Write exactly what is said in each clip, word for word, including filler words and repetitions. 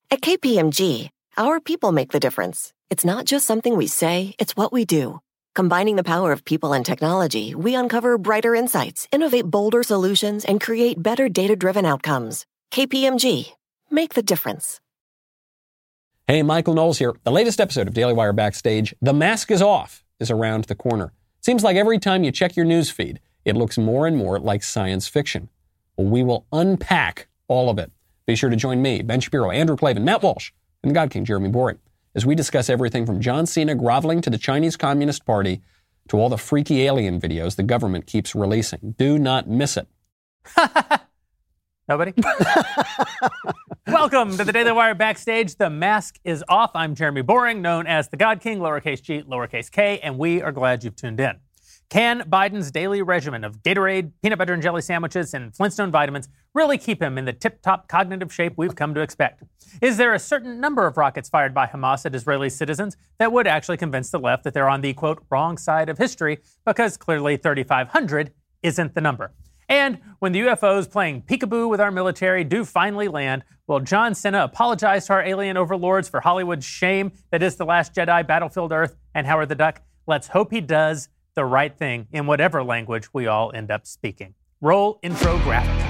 At K P M G, our people make the difference. It's not just something we say, it's what we do. Combining the power of people and technology, we uncover brighter insights, innovate bolder solutions, and create better data-driven outcomes. K P M G. Make the difference. Hey, Michael Knowles here. The latest episode of Daily Wire Backstage, The Mask is Off, is around the corner. Seems like every time you check your news feed, it looks more and more like science fiction. Well, we will unpack all of it. Be sure to join me, Ben Shapiro, Andrew Klavan, Matt Walsh, and the God King, Jeremy Boring, as we discuss everything from John Cena groveling to the Chinese Communist Party to all the freaky alien videos the government keeps releasing. Do not miss it. Nobody? Welcome to the Daily Wire Backstage. The Mask is Off. I'm Jeremy Boring, known as the God King, lowercase g, lowercase k, and we are glad you've tuned in. Can Biden's daily regimen of Gatorade, peanut butter and jelly sandwiches, and Flintstone vitamins really keep him in the tip-top cognitive shape we've come to expect? Is there a certain number of rockets fired by Hamas at Israeli citizens that would actually convince the left that they're on the, quote, wrong side of history, because clearly thirty-five hundred isn't the number? And when the U F Os playing peekaboo with our military do finally land, will John Cena apologize to our alien overlords for Hollywood's shame that is The Last Jedi, Battlefield Earth, and Howard the Duck? Let's hope he does the right thing in whatever language we all end up speaking. Roll intro graphic.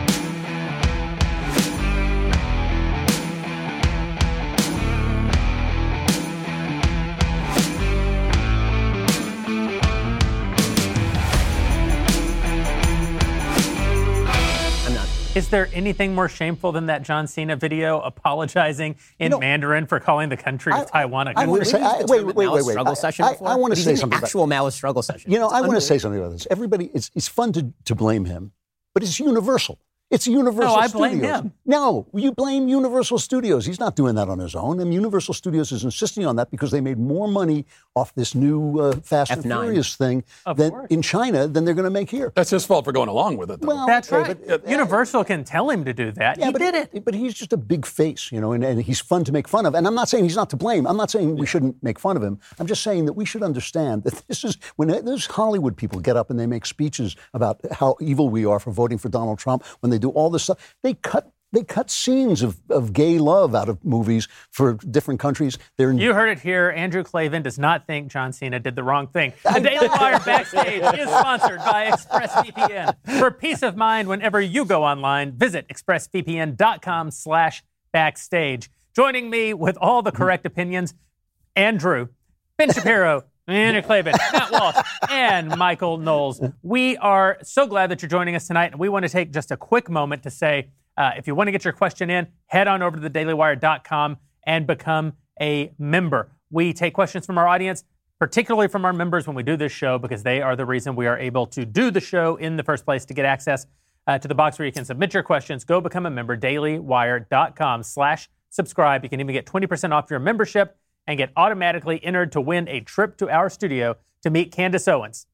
Is there anything more shameful than that John Cena video apologizing in you know, Mandarin for calling the country of I, Taiwan a country? I want to say, I, wait, wait, wait, wait, wait. Struggle I, session I, before? I, I want to say an something. Actual about, Maoist struggle session. You know, it's I want to say something about this. Everybody, it's it's fun to to blame him, but it's universal. It's Universal no, I Studios. blame him. No, you blame Universal Studios. He's not doing that on his own. And Universal Studios is insisting on that because they made more money off this new uh, Fast F nine. and Furious thing than, in China than they're going to make here. That's his fault for going along with it, though. Well, That's okay, right. But, uh, Universal can tell him to do that. Yeah, he but, did it. But he's just a big face, you know, and, and he's fun to make fun of. And I'm not saying he's not to blame. I'm not saying we shouldn't make fun of him. I'm just saying that we should understand that this is, when those Hollywood people get up and they make speeches about how evil we are for voting for Donald Trump, when they do all this stuff, they cut They cut scenes of, of gay love out of movies for different countries. They're you heard it here. Andrew Klavan does not think John Cena did the wrong thing. The Daily Wire Backstage is sponsored by ExpressVPN. For peace of mind, whenever you go online, visit expressvpn.com slash backstage. Joining me with all the correct opinions, Andrew, Ben Shapiro, Andrew Klavan, Matt Walsh, and Michael Knowles. We are so glad that you're joining us tonight, and we want to take just a quick moment to say, Uh, if you want to get your question in, head on over to the daily wire dot com and become a member. We take questions from our audience, particularly from our members when we do this show, because they are the reason we are able to do the show in the first place. To get access uh, to the box where you can submit your questions, go become a member, daily wire dot com slash subscribe. You can even get twenty percent off your membership and get automatically entered to win a trip to our studio to meet Candace Owens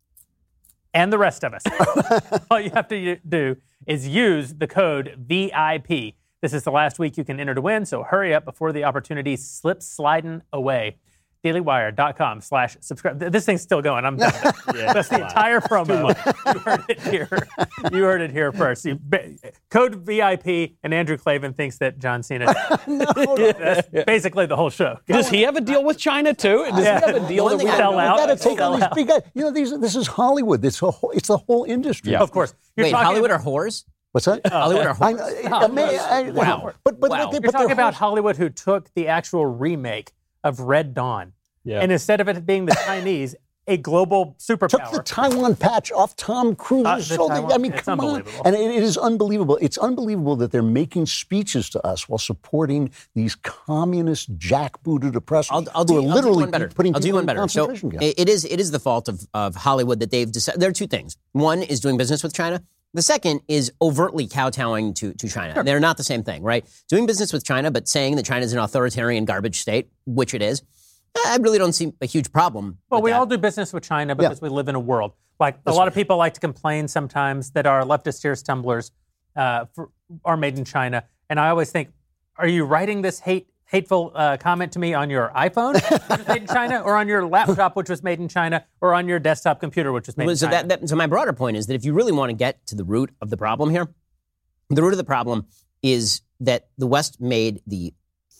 and the rest of us. All you have to do is use the code V I P. This is the last week you can enter to win, so hurry up before the opportunity slips sliding away. daily wire dot com slash subscribe. This thing's still going. I'm done. Yeah, that's the entire promo. You heard it here. You heard it here first. You, code V I P, and Andrew Klavan thinks that John Cena. no, That's basically the whole show. Does he have a deal with China, too? Does Yeah. he have a deal that we sell don't know? out? You got to take Sell all these out. big guys. You know, these, this is Hollywood. It's, a whole, it's the whole industry. Yeah. Of course. You're Wait, talking Hollywood about, are whores? What's that? Hollywood are I, whores? I, I, may- I, Wow. But, but, Wow. but, You're but talking they're about whores. Hollywood who took the actual remake of Red Dawn. Yeah. And instead of it being the Chinese, a global Took superpower. the Taiwan patch off Tom Cruise's Uh, the shoulder. Taiwan- I mean, it's come on. unbelievable. And it, it is unbelievable. It's unbelievable that they're making speeches to us while supporting these communist jackbooted oppressors I'll, I'll, who do, are I'll do literally one better. putting I'll do people one in better. So concentration camps. it, it is it is the fault of, of Hollywood that they've decided. There are two things. One is doing business with China. The second is overtly kowtowing to, to China. They're not the same thing, right? Doing business with China, but saying that China is an authoritarian garbage state, which it is, I really don't see a huge problem. Well, with we that. all do business with China because Yeah. we live in a world. Like a lot of people like to complain sometimes that our leftist tears tumblers uh, for, are made in China. And I always think, are you writing this hate hateful uh, comment to me on your iPhone, which was made in China, or on your laptop, which was made in China, or on your desktop computer, which was made Well, in so China? That, that, so my broader point is that if you really want to get to the root of the problem here, the root of the problem is that the West made the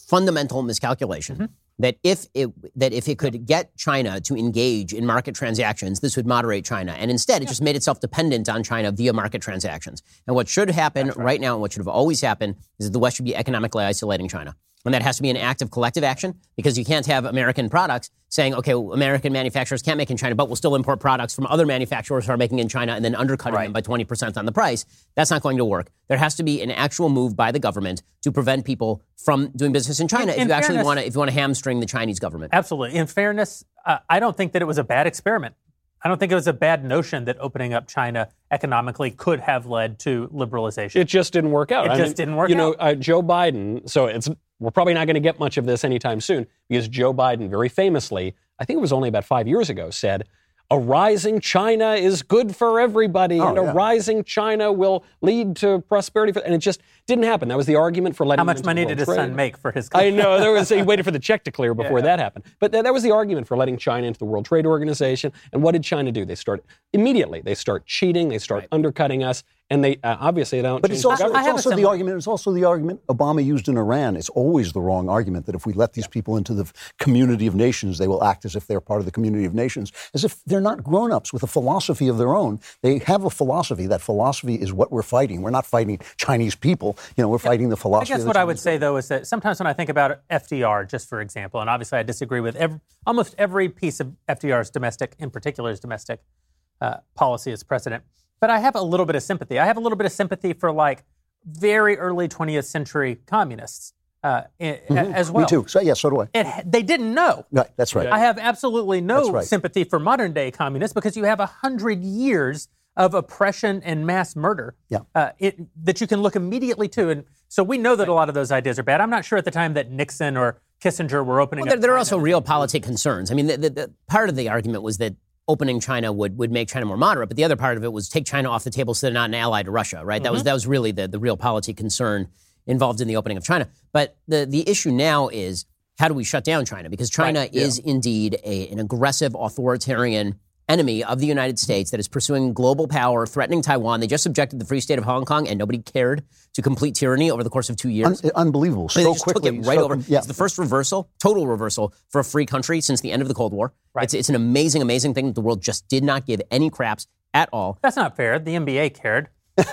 fundamental miscalculation mm-hmm. that if it that if it could get China to engage in market transactions, this would moderate China. And instead, it yeah. just made itself dependent on China via market transactions. And what should happen right. right now, and what should have always happened, is that the West should be economically isolating China. And that has to be an act of collective action, because you can't have American products saying, okay, well, American manufacturers can't make in China, but we'll still import products from other manufacturers who are making in China and then undercutting right. them by twenty percent on the price. That's not going to work. There has to be an actual move by the government to prevent people from doing business in China in, if in you fairness, actually want to if you want to hamstring the Chinese government. Absolutely. In fairness, uh, I don't think that it was a bad experiment. I don't think it was a bad notion that opening up China economically could have led to liberalization. It just didn't work out. It I just mean, didn't work you out. You know, uh, Joe Biden, so it's we're probably not going to get much of this anytime soon, because Joe Biden very famously, I think it was only about five years ago, said, a rising China is good for everybody, oh, and a yeah. rising China will lead to prosperity. For, and it just didn't happen. That was the argument for letting How much him money into did his trade. son make for his I know. There was, he waited for the check to clear before yeah. that happened. But th- that was the argument for letting China into the World Trade Organization. And what did China do? They start immediately. They start cheating. They start right. undercutting us. And they uh, obviously they don't. But change it's also, the it's also the argument. It's also the argument Obama used in Iran. It's always the wrong argument that if we let these people into the community of nations, they will act as if they're part of the community of nations, as if they're not grown-ups with a philosophy of their own. They have a philosophy. That philosophy is what we're fighting. We're not fighting Chinese people. You know, we're fighting the philosophy. I guess what I would say, though, is that sometimes when I think about F D R, just for example, and obviously I disagree with every, almost every piece of F D R's domestic, in particular his domestic uh, policy as president, but I have a little bit of sympathy. I have a little bit of sympathy for, like, very early twentieth century communists uh, mm-hmm. as well. Me too. So, yeah, so do I. It, they didn't know. Right, that's right. I have absolutely no right. sympathy for modern-day communists, because you have a hundred years of oppression and mass murder yeah. uh, it, that you can look immediately to. And so we know that a lot of those ideas are bad. I'm not sure at the time that Nixon or Kissinger were opening well, there, up there are China. also real politic concerns. I mean, the, the, the, part of the argument was that opening China would, would make China more moderate, but the other part of it was take China off the table so they're not an ally to Russia, right? Mm-hmm. That was that was really the, the real policy concern involved in the opening of China. But the, the issue now is, how do we shut down China? Because China right, is yeah. indeed a, an aggressive, authoritarian enemy of the United States that is pursuing global power, threatening Taiwan. They just subjected the Free State of Hong Kong, and nobody cared, to complete tyranny over the course of two years. Un- unbelievable. So they just quickly. took it right so, over. Yeah. It's the first reversal, total reversal, for a free country since the end of the Cold War. Right. It's, it's an amazing, amazing thing that the world just did not give any craps at all. That's not fair. The N B A cared.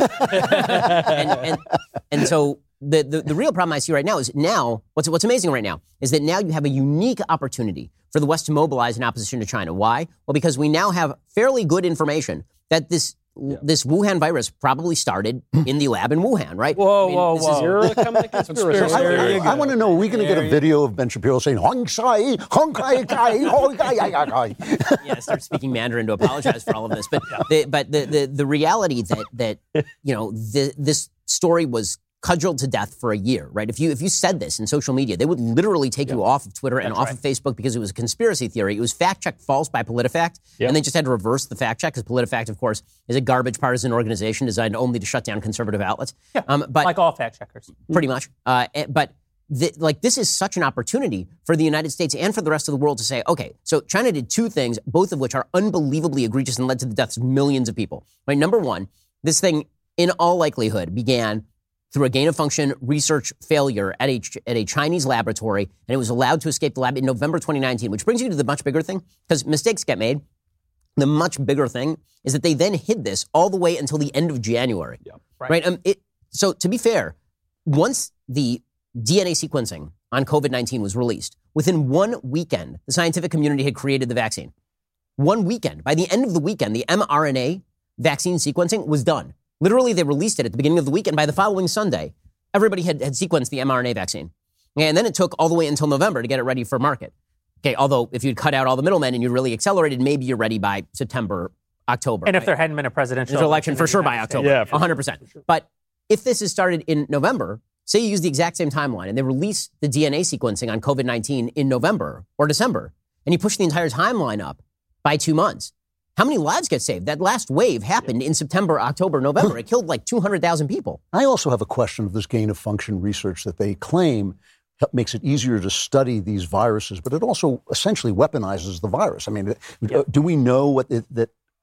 and, and, and so the, the, the real problem I see right now is now, what's, what's amazing right now is that now you have a unique opportunity for the West to mobilize in opposition to China. Why? Well, because we now have fairly good information that this yeah. this Wuhan virus probably started in the lab in Wuhan, right? Whoa, I mean, whoa, this whoa. Is, You're coming to conspiracy. I, I, I want to know, are we going to get a video of Ben Shapiro saying, Hong Sai, Hong Kai, Kai, Hong Kai, Kai, Kai? Yeah, start speaking Mandarin to apologize for all of this. But the, but the, the, the reality that, that you know, the, this story was cudgeled to death for a year, right? If you if you said this in social media, they would literally take yeah. you off of Twitter and That's off right. of Facebook because it was a conspiracy theory. It was fact-checked false by PolitiFact, yep. and they just had to reverse the fact-check because PolitiFact, of course, is a garbage partisan organization designed only to shut down conservative outlets. Yeah, um, but like all fact-checkers. Pretty much. Uh, but the, like this is such an opportunity for the United States and for the rest of the world to say, okay, so China did two things, both of which are unbelievably egregious and led to the deaths of millions of people. Right? Number one, this thing, in all likelihood, began through a gain-of-function research failure at a, at a Chinese laboratory, and it was allowed to escape the lab in November twenty nineteen, which brings you to the much bigger thing, because mistakes get made. The much bigger thing is that they then hid this all the way until the end of January. Yeah, right. right? Um, it, so to be fair, once the D N A sequencing on COVID nineteen was released, within one weekend, the scientific community had created the vaccine. One weekend. By the end of the weekend, the mRNA vaccine sequencing was done. Literally, they released it at the beginning of the week, and by the following Sunday, everybody had, had sequenced the mRNA vaccine. And then it took all the way until November to get it ready for market. Okay, although if you'd cut out all the middlemen and you really accelerated, maybe you're ready by September, October. And right? if there hadn't been a presidential There's election, for sure by October, yeah, for one hundred percent. Sure. But if this is started in November, say you use the exact same timeline, and they release the D N A sequencing on COVID nineteen in November or December, and you push the entire timeline up by two months, how many lives get saved? That last wave happened in September, October, November. It killed like two hundred thousand people. I also have a question of this gain-of-function research that they claim makes it easier to study these viruses, but it also essentially weaponizes the virus. I mean, yeah. do we know what it, that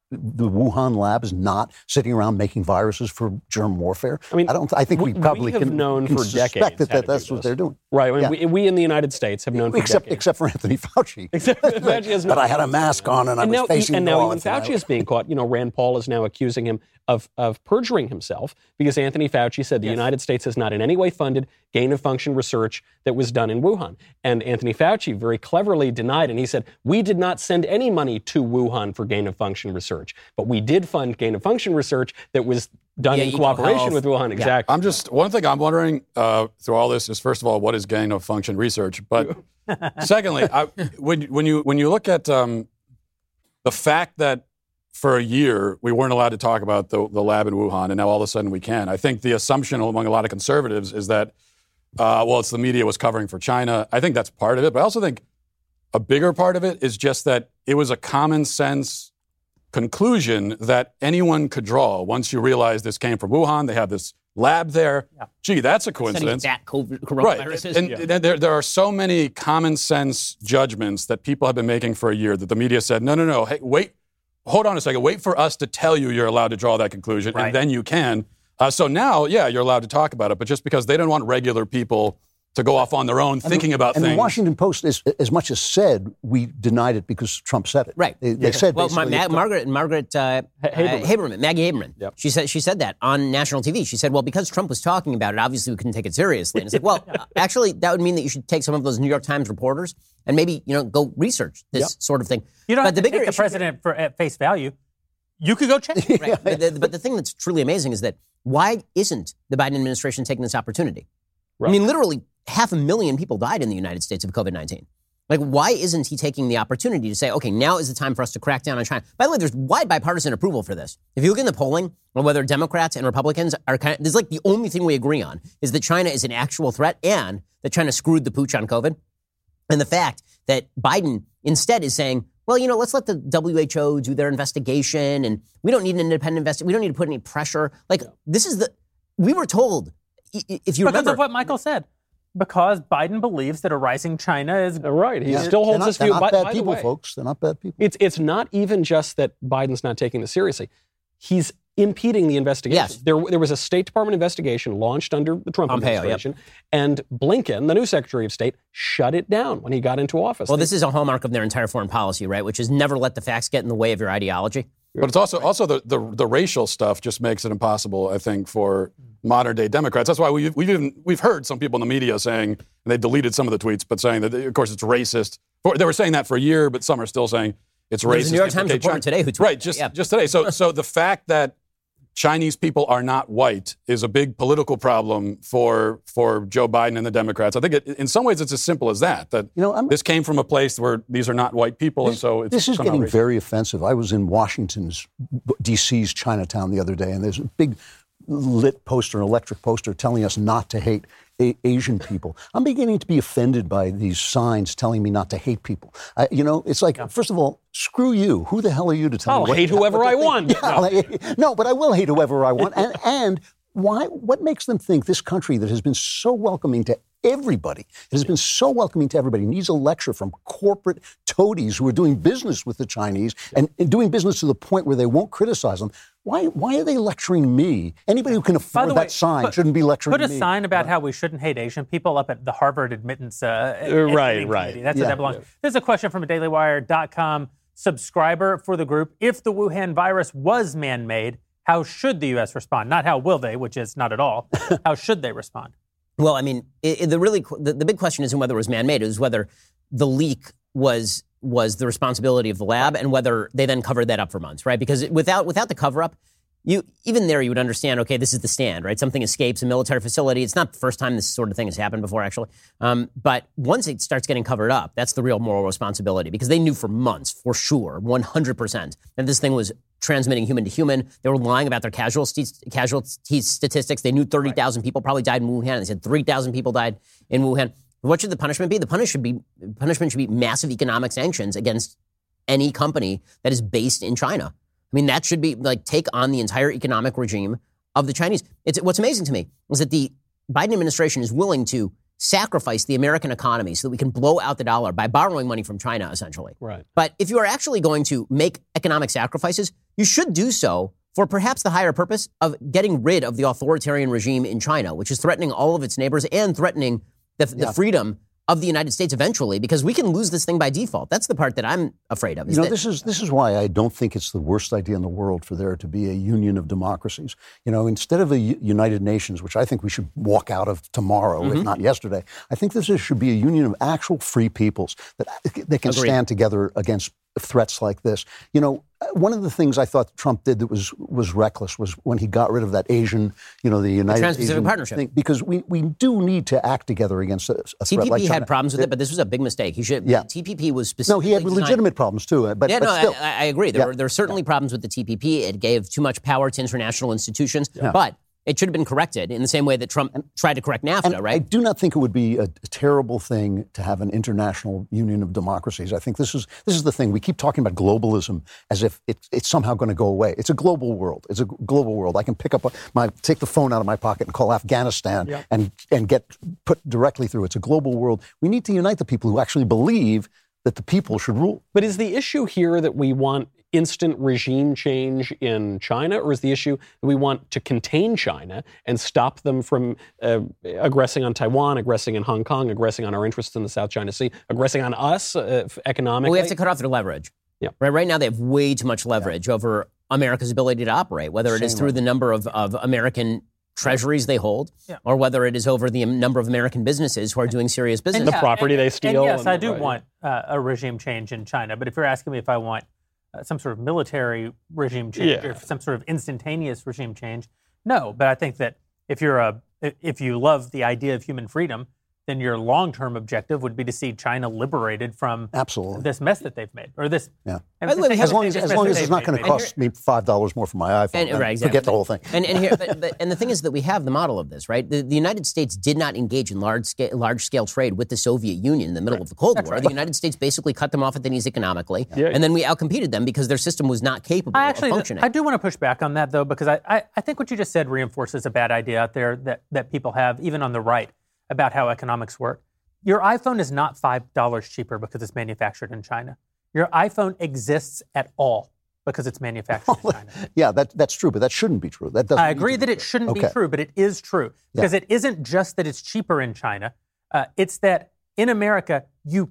the Wuhan lab is not sitting around making viruses for germ warfare? I mean, I don't. I think we, we probably we have can, known can for suspect decades that, how to that that's do what this. they're doing. Right. I mean, Yeah. we, we in the United States have known for Except decades. except for Anthony Fauci. Except for Fauci has But not. I had a mask on and I and was now, facing and now north. even and I- Fauci is being caught. You know, Rand Paul is now accusing him of of perjuring himself because Anthony Fauci said the Yes. United States has not in any way funded gain-of-function research that was done in Wuhan. And Anthony Fauci very cleverly denied, and he said, we did not send any money to Wuhan for gain-of-function research, but we did fund gain-of-function research that was done Yeah, in eco cooperation health. with Wuhan. Yeah. Exactly. I'm just, one thing I'm wondering uh, through all this is, first of all, what is gain of function research? But secondly, I, when, when, you, when you look at um, the fact that for a year we weren't allowed to talk about the, the lab in Wuhan, and now all of a sudden we can, I think the assumption among a lot of conservatives is that, uh, well, it's the media was covering for China. I think that's part of it, but I also think a bigger part of it is just that it was a common sense conclusion that anyone could draw once you realize this came from Wuhan. They have this lab there. Yeah. Gee, that's a Studying coincidence. that COVID, Right. coronaviruses. And, and there, there are so many common sense judgments that people have been making for a year that the media said, no, no, no, hey, wait, hold on a second. Wait for us to tell you you're allowed to draw that conclusion, Right. and then you can. Uh, so now, yeah, you're allowed to talk about it, but just because they don't want regular people to go off on their own thinking about and things. the Washington Post, is, as much as said, we denied it because Trump said it. Right. They, they said Well, my, basically. Ma- Margaret, Margaret uh, Haberman. uh, Haberman, Maggie Haberman, Yep. she said she said that on national T V. She said, well, because Trump was talking about it, obviously we couldn't take it seriously. And it's like, well, uh, actually, that would mean that you should take some of those New York Times reporters and maybe, you know, go research this Yep. sort of thing. You don't but have the to bigger take the issue- president for at face value. You could go check. Right. But, the, but the thing that's truly amazing is that why isn't the Biden administration taking this opportunity? Right. I mean, literally half a million people died in the United States of COVID nineteen. Like, why isn't he taking the opportunity to say, okay, now is the time for us to crack down on China? By the way, there's wide bipartisan approval for this. If you look in the polling, or whether Democrats and Republicans are kind of, this is like the only thing we agree on is that China is an actual threat and that China screwed the pooch on COVID. And the fact that Biden instead is saying, well, you know, let's let the W H O do their investigation and we don't need an independent investigation. We don't need to put any pressure. Like, this is the, we were told, i- i- if you Because remember. of what Michael said. Because Biden believes that a rising China is Right. He Yeah. still holds they're this not, view. They're not By, bad by the people, way, folks. They're not bad people. It's it's not even just that Biden's not taking this seriously. He's impeding the investigation. Yes. There, there was a State Department investigation launched under the Trump Pompeo, yep. administration, and Blinken, the new Secretary of State, shut it down when he got into office. Well, this is a hallmark of their entire foreign policy, right? Which is never let the facts get in the way of your ideology. But it's also also the, the the racial stuff just makes it impossible, I think, for modern day Democrats. That's why we've we've even we've heard some people in the media saying, and they deleted some of the tweets, but saying that of course it's racist. They were saying that for a year, but some are still saying it's racist. There's a New York to Times implicate reporter China. today who tweeted right that, just yeah. just today. So so the fact that Chinese people are not white is a big political problem for for Joe Biden and the Democrats. I think it, in some ways it's as simple as that. That You know, I'm- this came from a place where these are not white people, and so it's This is somehow getting racist. very offensive. I was in Washington's, D C's Chinatown the other day, and there's a big lit poster, an electric poster, telling us not to hate a- Asian people. I'm beginning to be offended by these signs telling me not to hate people. I, you know, it's like, first of all, screw you. Who the hell are you to tell I'll me? what- hate whoever what to I think? want. Yeah, I'll hate- no, but I will hate whoever I want. And, and why? What makes them think this country that has been so welcoming to everybody, it has been so welcoming to everybody, needs a lecture from corporate toadies who are doing business with the Chinese and, and doing business to the point where they won't criticize them? Why, why are they lecturing me? Anybody who can By afford the that way, sign put- shouldn't be lecturing Put a me. sign about how we shouldn't hate Asian people up at the Harvard admittance. Uh, right, admitting right. committee. That's Yeah. what that belongs. There's a question from a daily wire dot com subscriber for the group. If the Wuhan virus was man-made, how should the U S respond? Not how will they, which is not at all. How should they respond? Well, I mean, it, it- the really the, the big question isn't whether it was man-made; it was whether the leak was was the responsibility of the lab, and whether they then covered that up for months, right? Because without without the cover-up, you even there you would understand. Okay, this is the stand, right? Something escapes a military facility. It's not the first time this sort of thing has happened before, actually. Um, but once it starts getting covered up, that's the real moral responsibility, because they knew for months, for sure, one hundred percent, that this thing was transmitting human to human. They were lying about their casualty, casualty statistics. They knew thirty thousand people probably died in Wuhan. They said three thousand people died in Wuhan. What should the punishment be? The punish should be, punishment should be massive economic sanctions against any company that is based in China. I mean, that should be like take on the entire economic regime of the Chinese. It's, what's amazing to me is that the Biden administration is willing to sacrifice the American economy so that we can blow out the dollar by borrowing money from China, essentially. Right. But if you are actually going to make economic sacrifices, you should do so for perhaps the higher purpose of getting rid of the authoritarian regime in China, which is threatening all of its neighbors and threatening the, the Yeah. freedom of the United States eventually, because we can lose this thing by default. That's the part that I'm afraid of. You know, that- this is this is why I don't think it's the worst idea in the world for there to be a union of democracies. You know, instead of a U- United Nations, which I think we should walk out of tomorrow, Mm-hmm. if not yesterday, I think this is, should be a union of actual free peoples that they can Agreed. stand together against threats like this. You know, one of the things I thought Trump did that was was reckless was when he got rid of that Asian, you know, the United Trans-Pacific Asian Partnership. thing, because we, we do need to act together against a, a T threat P P like China. had problems with it, but this was a big mistake. He should. Yeah. T P P was No, specifically he had designed- legitimate problems too. But, Yeah, but no, still, I, I agree. There Yeah. were there were certainly problems with the T P P. It gave too much power to international institutions, but it should have been corrected in the same way that Trump tried to correct NAFTA, And I right? do not think it would be a, a terrible thing to have an international union of democracies. I think this is this is the thing. We keep talking about globalism as if it, it's somehow going to go away. It's a global world. It's a g- global world. I can pick up my take the phone out of my pocket and call Afghanistan and and get put directly through. It's a global world. We need to unite the people who actually believe that the people should rule. But is the issue here that we want instant regime change in China, or is the issue that we want to contain China and stop them from uh, aggressing on Taiwan, aggressing in Hong Kong, aggressing on our interests in the South China Sea, aggressing on us uh, economically? Well, we have to cut off their leverage. Yeah. Right. Right now, they have way too much leverage over America's ability to operate, whether it is Same through way. the number of, of American treasuries they hold, Yeah. or whether it is over the number of American businesses who are doing serious business. The property they steal And yes, and- I do right. want uh, a regime change in China. But if you're asking me if I want uh, some sort of military regime change Yeah. or some sort of instantaneous regime change, no. But I think that if you're a if you love the idea of human freedom, then your long-term objective would be to see China liberated from Absolutely. this mess that they've made, or this. Yeah. and By the way, this we As long mess as, as that long as they've it's not made, going to maybe. cost me five dollars more for my iPhone, And- then right, exactly. forget the whole thing. And, and here, but, but, and the thing is that we have the model of this, right? The, the United States did not engage in large scale, large scale trade with the Soviet Union in the middle of the Cold War. The United States basically cut them off at the knees economically, Yeah. and then we outcompeted them because their system was not capable I of actually, functioning. I do want to push back on that, though, because I, I, I think what you just said reinforces a bad idea out there that, that people have, even on the right, about how economics work. Your iPhone is not five dollars cheaper because it's manufactured in China. Your iPhone exists at all because it's manufactured in China. Yeah, that, that's true, but that shouldn't be true. That doesn't I need to agree be that true. it shouldn't Okay. be true, but it is true. Because it isn't just that it's cheaper in China. Uh, it's that in America, you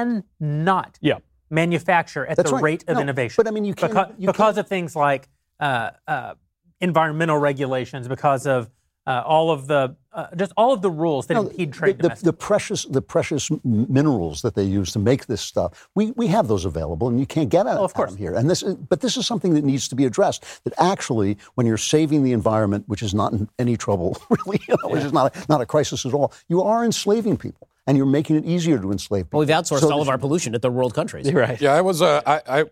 cannot Yeah. manufacture at That's the right. rate of No, innovation. but I mean, you can't- Because, you because of things like uh, uh, environmental regulations, because of uh, all of the, uh, just all of the rules that No, impede the, trade the, domestically. the precious, the precious m- minerals that they use to make this stuff, we, we have those available, and you can't get at, Oh, of at course. them here. And this, is, but this is something that needs to be addressed. That actually, when you're saving the environment, which is not in any trouble, really, you know, which is not a, not a crisis at all, you are enslaving people, and you're making it easier to enslave people. well, we've outsourced So all this- of our pollution to third world countries. Right. Yeah, I was. Uh, I, I,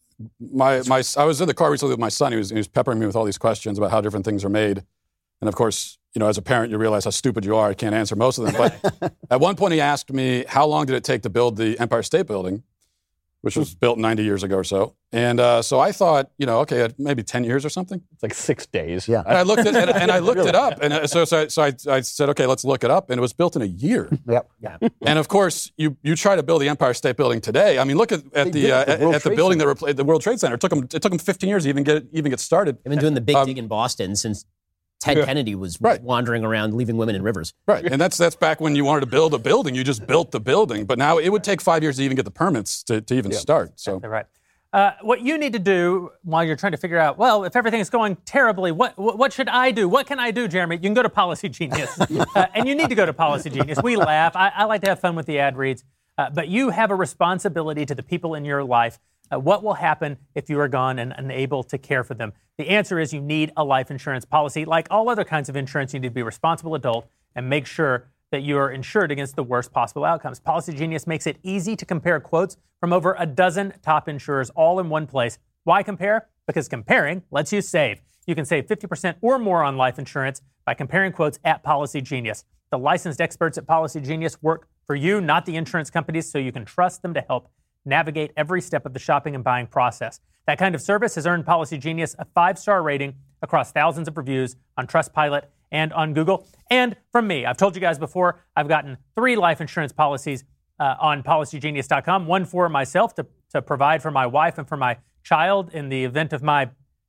my, my, I was in the car recently with my son. He was, he was peppering me with all these questions about how different things are made, and of course, you know, as a parent, you realize how stupid you are. I can't answer most of them. But at one point, he asked me, "How long did it take to build the Empire State Building?" Which was built ninety years ago or so. And uh, so I thought, you know, okay, maybe ten years or something. It's like six days. Yeah. And I looked at and, and I looked it up, and uh, so so, I, so I, I said, okay, let's look it up, and it was built in a year. Yep. And of course, you you try to build the Empire State Building today. I mean, look at, at They the did, uh, the at, World at the Trade building Center. that repla- the World Trade Center. It took them it took them fifteen years to even get even get started. They've been doing the big Um, dig in Boston since Ted yeah. Kennedy was Right. wandering around leaving women in rivers. Right, and that's that's back when you wanted to build a building. You just built the building, but now it would take five years to even get the permits to, to even start. So Exactly right. Uh, what you need to do while you're trying to figure out, well, if everything is going terribly, what what, what should I do? What can I do, Jeremy? You can go to Policy Genius. uh, and you need to go to Policy Genius. We laugh. I, I like to have fun with the ad reads. Uh, but you have a responsibility to the people in your life. Uh, what will happen if you are gone and unable to care for them? The answer is you need a life insurance policy. Like all other kinds of insurance, you need to be a responsible adult and make sure that you are insured against the worst possible outcomes. Policy Genius makes it easy to compare quotes from over a dozen top insurers all in one place. Why compare? Because comparing lets you save. You can save fifty percent or more on life insurance by comparing quotes at Policy Genius. The licensed experts at Policy Genius work for you, not the insurance companies, so you can trust them to help navigate every step of the shopping and buying process. That kind of service has earned Policy Genius a five-star rating across thousands of reviews on Trustpilot and on Google. And from me, I've told you guys before, I've gotten three life insurance policies uh, on policy genius dot com, one for myself to, to provide for my wife and for my child in the event of my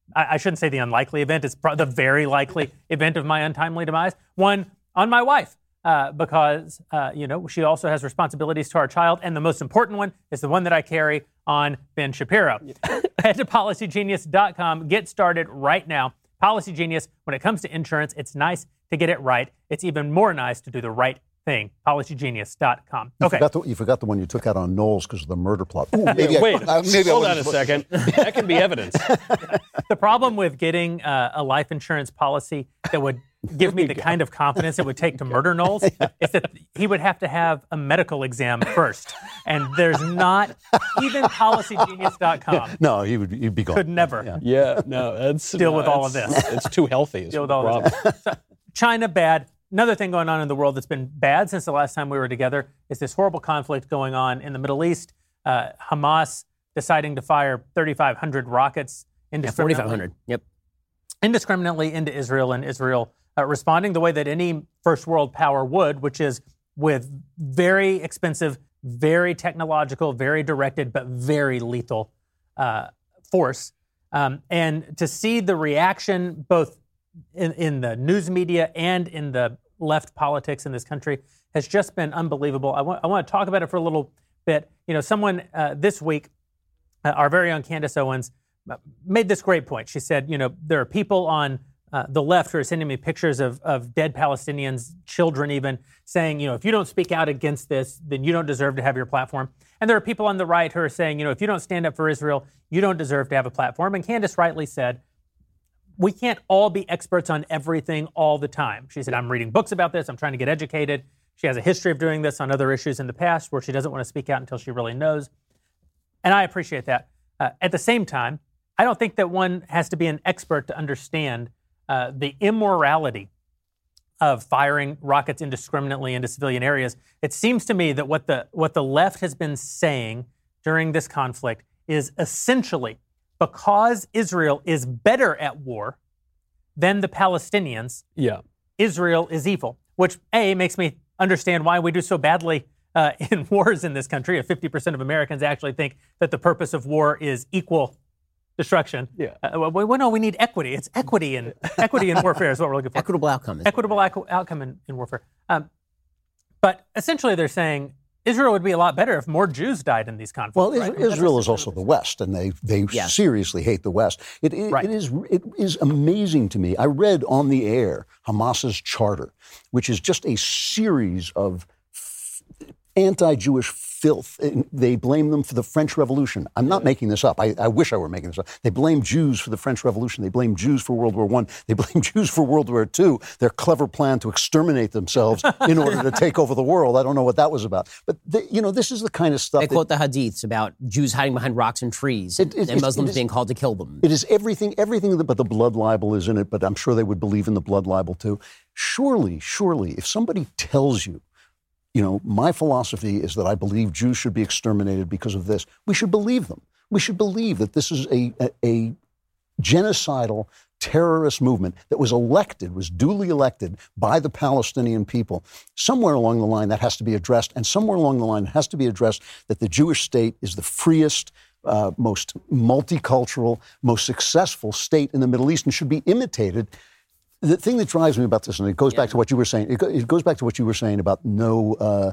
I, I shouldn't say the unlikely event, it's pro- the very likely event of my untimely demise. One on my wife, uh, because, uh, you know, she also has responsibilities to our child. And the most important one is the one that I carry on Ben Shapiro. Head to policy genius dot com. Get started right now. Policy Genius, when it comes to insurance, it's nice to get it right. It's even more nice to do the right thing. policy genius dot com. You, okay. forgot the, you forgot the one you took out on Knowles because of the murder plot. Ooh, maybe Yeah, I- wait, uh, maybe I hold on wouldn't- a second. That can be evidence. The problem with getting uh, a life insurance policy that would give me the kind of confidence it would take to murder Knowles is that he would have to have a medical exam first. And there's not, even policy genius dot com No, he would he'd be gone. could never Yeah. Yeah, no, that's Deal with all of that's- this. It's too healthy. is deal with the all problem. of this. So, China, bad. Another thing going on in the world that's been bad since the last time we were together is this horrible conflict going on in the Middle East. Uh, Hamas deciding to fire thirty-five hundred rockets Yeah, indiscriminately. forty-five hundred. Yep. indiscriminately into Israel, and Israel uh, responding the way that any first world power would, which is with very expensive, very technological, very directed, but very lethal uh, force. Um, and to see the reaction both in, in the news media and in the left politics in this country has just been unbelievable. I want, I want to talk about it for a little bit. You know, someone uh, this week, uh, our very own Candace Owens, made this great point. She said, you know, there are people on uh, the left who are sending me pictures of, of dead Palestinians, children even, saying, you know, if you don't speak out against this, then you don't deserve to have your platform. And there are people on the right who are saying, you know, if you don't stand up for Israel, you don't deserve to have a platform. And Candace rightly said, we can't all be experts on everything all the time. She said, I'm reading books about this. I'm trying to get educated. She has a history of doing this on other issues in the past where she doesn't want to speak out until she really knows. And I appreciate that. Uh, at the same time, I don't think that one has to be an expert to understand uh, the immorality of firing rockets indiscriminately into civilian areas. It seems to me that what the what the left has been saying during this conflict is essentially because Israel is better at war than the Palestinians, Yeah. Israel is evil, which A, makes me understand why we do so badly uh, in wars in this country. If fifty percent of Americans actually think that the purpose of war is equal destruction. Yeah. Uh, well, well, no, we need equity. It's equity in equity in warfare is what we're looking for. Equitable outcome. is- Equitable ac- outcome in, in warfare. Um, but essentially, they're saying Israel would be a lot better if more Jews died in these conflicts. Well, right? Is- Israel is also the West, and they they Yes. seriously hate the West. It, it, Right. it is it is amazing to me. I read on the air Hamas's charter, which is just a series of f- anti-Jewish filth. And they blame them for the French Revolution. I'm not making this up. I, I wish I were making this up. They blame Jews for the French Revolution. They blame Jews for World War One. They blame Jews for World War Two. Their clever plan to exterminate themselves in order to take over the world. I don't know what that was about. But they, you know, this is the kind of stuff. They that, quote the hadiths about Jews hiding behind rocks and trees It- it- and it- Muslims it is- being called to kill them. It is everything, everything but the blood libel is in it, but I'm sure they would believe in the blood libel too. Surely, surely, if somebody tells you, you know, my philosophy is that I believe Jews should be exterminated because of this, we should believe them. We should believe that this is a, a, a genocidal terrorist movement that was elected, was duly elected by the Palestinian people. Somewhere along the line that has to be addressed, and somewhere along the line it has to be addressed that the Jewish state is the freest, uh, most multicultural, most successful state in the Middle East and should be imitated. The thing that drives me about this, and it goes back to what you were saying, it, go, it goes back to what you were saying about no, uh,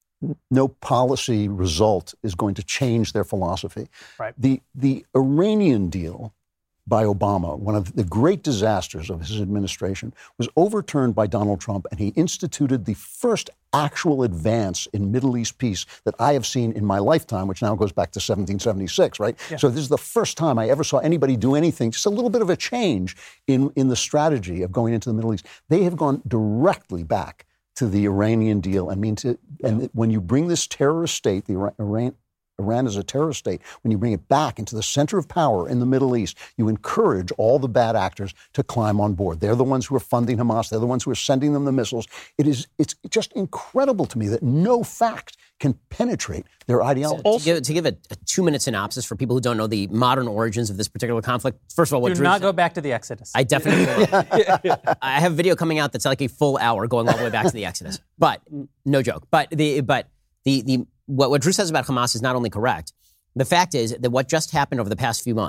no policy result is going to change their philosophy. Right. The, the Iranian deal by Obama, one of the great disasters of his administration, was overturned by Donald Trump, and he instituted the first actual advance in Middle East peace that I have seen in my lifetime, which now goes back to seventeen seventy-six, right? Yeah. So this is the first time I ever saw anybody do anything, just a little bit of a change in, in the strategy of going into the Middle East. They have gone directly back to the Iranian deal and mean to, and when you bring this terrorist state, the Iran, Iran Iran is a terrorist state. When you bring it back into the center of power in the Middle East, you encourage all the bad actors to climb on board. They're the ones who are funding Hamas. They're the ones who are sending them the missiles. It is, it's just incredible to me that no fact can penetrate their ideology. To give, to give a, a two-minute synopsis for people who don't know the modern origins of this particular conflict, first of all, what Do Drew not said- go back to the Exodus. I definitely will. I have a video coming out that's like a full hour going all the way back to the Exodus. But no joke. But the but the the what, what Drew says about Hamas is not only correct. The fact is that what just happened over the past few months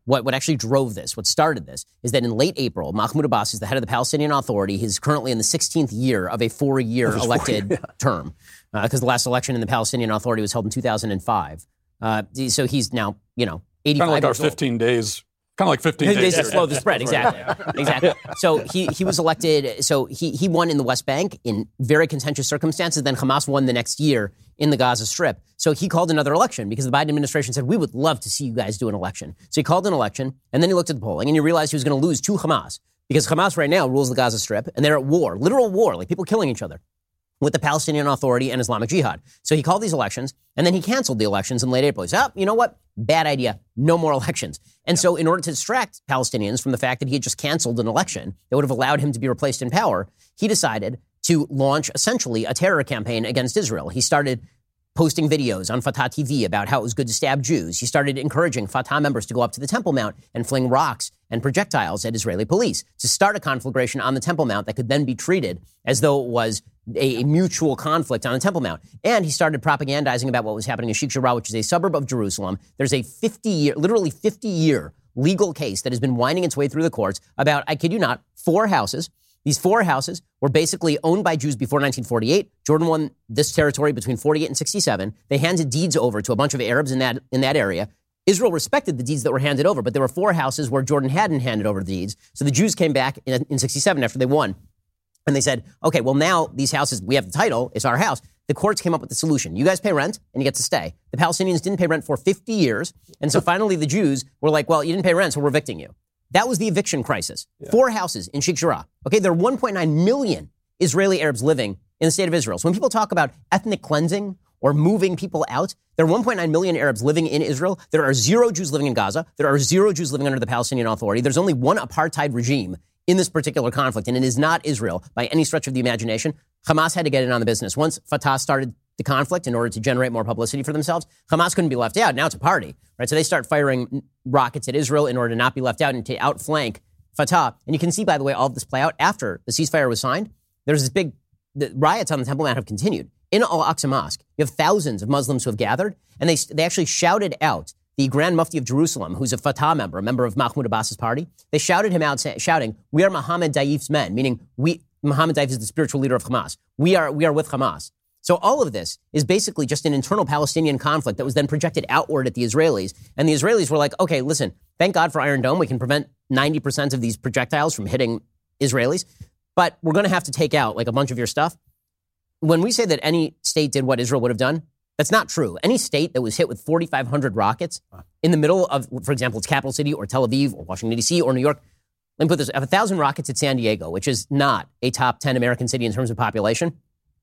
what, what actually drove this, what started this, is that in late April, Mahmoud Abbas is the head of the Palestinian Authority. He's currently in the sixteenth year of a four-year elected four, yeah. term, because uh, the last election in the Palestinian Authority was held in two thousand five. Uh, so he's now, you know, eighty-five Kind of like our years old. fifteen days. Kind of like fifteen days. days to slow the spread, exactly. exactly. So he, he was elected, so he, he won in the West Bank in very contentious circumstances. Then Hamas won the next year in the Gaza Strip. So he called another election because the Biden administration said, we would love to see you guys do an election. So he called an election, and then he looked at the polling, and he realized he was going to lose to Hamas because Hamas right now rules the Gaza Strip, and they're at war, literal war, like people killing each other, with the Palestinian Authority and Islamic Jihad. So he called these elections, and then he canceled the elections in late April. He said, oh, you know what? Bad idea. No more elections. And yeah. so in order to distract Palestinians from the fact that he had just canceled an election that would have allowed him to be replaced in power, he decided to launch essentially a terror campaign against Israel. He started posting videos on Fatah T V about how it was good to stab Jews. He started encouraging Fatah members to go up to the Temple Mount and fling rocks and projectiles at Israeli police to start a conflagration on the Temple Mount that could then be treated as though it was a mutual conflict on the Temple Mount. And he started propagandizing about what was happening in Sheikh Jarrah, which is a suburb of Jerusalem. There's a fifty-year, literally fifty-year legal case that has been winding its way through the courts about, I kid you not, four houses. These four houses were basically owned by Jews before nineteen forty-eight. Jordan won this territory between forty-eight and sixty-seven. They handed deeds over to a bunch of Arabs in that in that area. Israel respected the deeds that were handed over, but there were four houses where Jordan hadn't handed over the deeds. So the Jews came back in, in sixty-seven after they won. And they said, okay, well, now these houses, we have the title, it's our house. The courts came up with the solution. You guys pay rent, and you get to stay. The Palestinians didn't pay rent for fifty years. And so finally the Jews were like, well, you didn't pay rent, so we're evicting you. That was the eviction crisis. Yeah. Four houses in Sheikh Jarrah. Okay, there are one point nine million Israeli Arabs living in the state of Israel. So when people talk about ethnic cleansing or moving people out, there are one point nine million Arabs living in Israel. There are zero Jews living in Gaza. There are zero Jews living under the Palestinian Authority. There's only one apartheid regime in this particular conflict, and it is not Israel by any stretch of the imagination. Hamas had to get in on the business. Once Fatah started the conflict in order to generate more publicity for themselves, Hamas couldn't be left out. Now it's a party, right? So they start firing rockets at Israel in order to not be left out and to outflank Fatah. And you can see, by the way, all of this play out after the ceasefire was signed. There's this big, the riots on the Temple Mount have continued. In Al-Aqsa Mosque, you have thousands of Muslims who have gathered, and they they actually shouted out the Grand Mufti of Jerusalem, who's a Fatah member, a member of Mahmoud Abbas's party. They shouted him out, say, shouting, "We are Mohammed Daif's men," meaning we. Mohammed Daif is the spiritual leader of Hamas. We are we are with Hamas. So all of this is basically just an internal Palestinian conflict that was then projected outward at the Israelis. And the Israelis were like, okay, listen, thank God for Iron Dome. We can prevent ninety percent of these projectiles from hitting Israelis. But we're going to have to take out like a bunch of your stuff. When we say that any state did what Israel would have done, that's not true. Any state that was hit with forty-five hundred rockets in the middle of, for example, its capital city or Tel Aviv or Washington, D C or New York, let me put this, if a thousand rockets at San Diego, which is not a top ten American city in terms of population,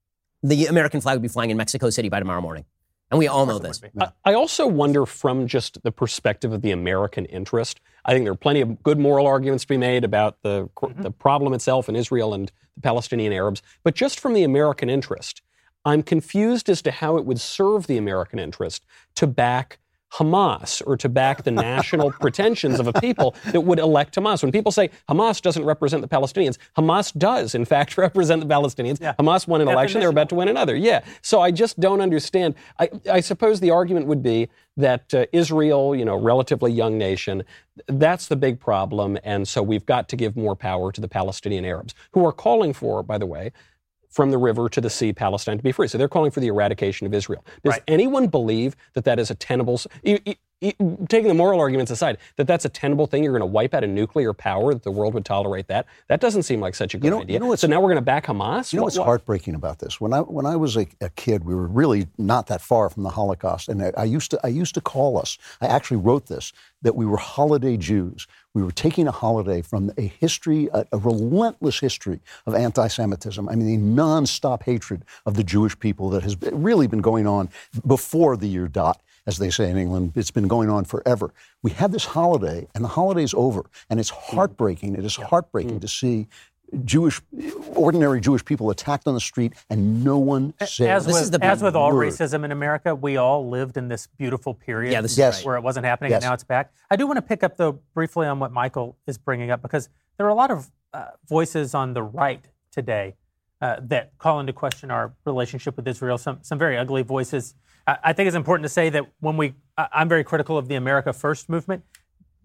the American flag would be flying in Mexico City by tomorrow morning. And we all know this. I, I also wonder from just the perspective of the American interest, I think there are plenty of good moral arguments to be made about the, mm-hmm. the problem itself in Israel and the Palestinian Arabs. But just from the American interest, I'm confused as to how it would serve the American interest to back Hamas or to back the national pretensions of a people that would elect Hamas. When people say Hamas doesn't represent the Palestinians, Hamas does, in fact, represent the Palestinians. Yeah. Hamas won an election. They're about to win another. Yeah. So I just don't understand. I, I suppose the argument would be that uh, Israel, you know, relatively young nation, that's the big problem. And so we've got to give more power to the Palestinian Arabs, who are calling for, by the way, from the river to the sea, Palestine to be free. So they're calling for the eradication of Israel. Does right. anyone believe that that is a tenable, you, you, you, taking the moral arguments aside, that that's a tenable thing? You're going to wipe out a nuclear power, that the world would tolerate that? That doesn't seem like such a good you know, idea. You know so now we're going to back Hamas? You know what, what's what? heartbreaking about this? When I when I was a, a kid, we were really not that far from the Holocaust, and I, I used to I used to call us. I actually wrote this, that we were holiday Jews. We were taking a holiday from a history, a, a relentless history of anti-Semitism. I mean, a nonstop hatred of the Jewish people that has really been going on before the year dot, as they say in England. It's been going on forever. We had this holiday, and the holiday's over, and it's heartbreaking. It is heartbreaking mm. to see Jewish, ordinary Jewish people attacked on the street, and no one said. As, this with, is the as with all word. racism in America, we all lived in this beautiful period yeah, this yes. where it wasn't happening, yes. and now it's back. I do want to pick up, though, briefly on what Michael is bringing up, because there are a lot of uh, voices on the right today uh, that call into question our relationship with Israel, some some very ugly voices. I, I think it's important to say that when we, I, I'm very critical of the America First movement.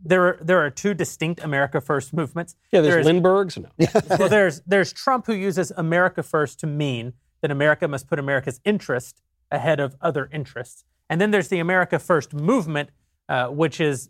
there are there are two distinct America First movements. Yeah, there's, there's Lindbergh's. No. well, there's there's Trump, who uses America First to mean that America must put America's interest ahead of other interests. And then there's the America First movement, uh, which is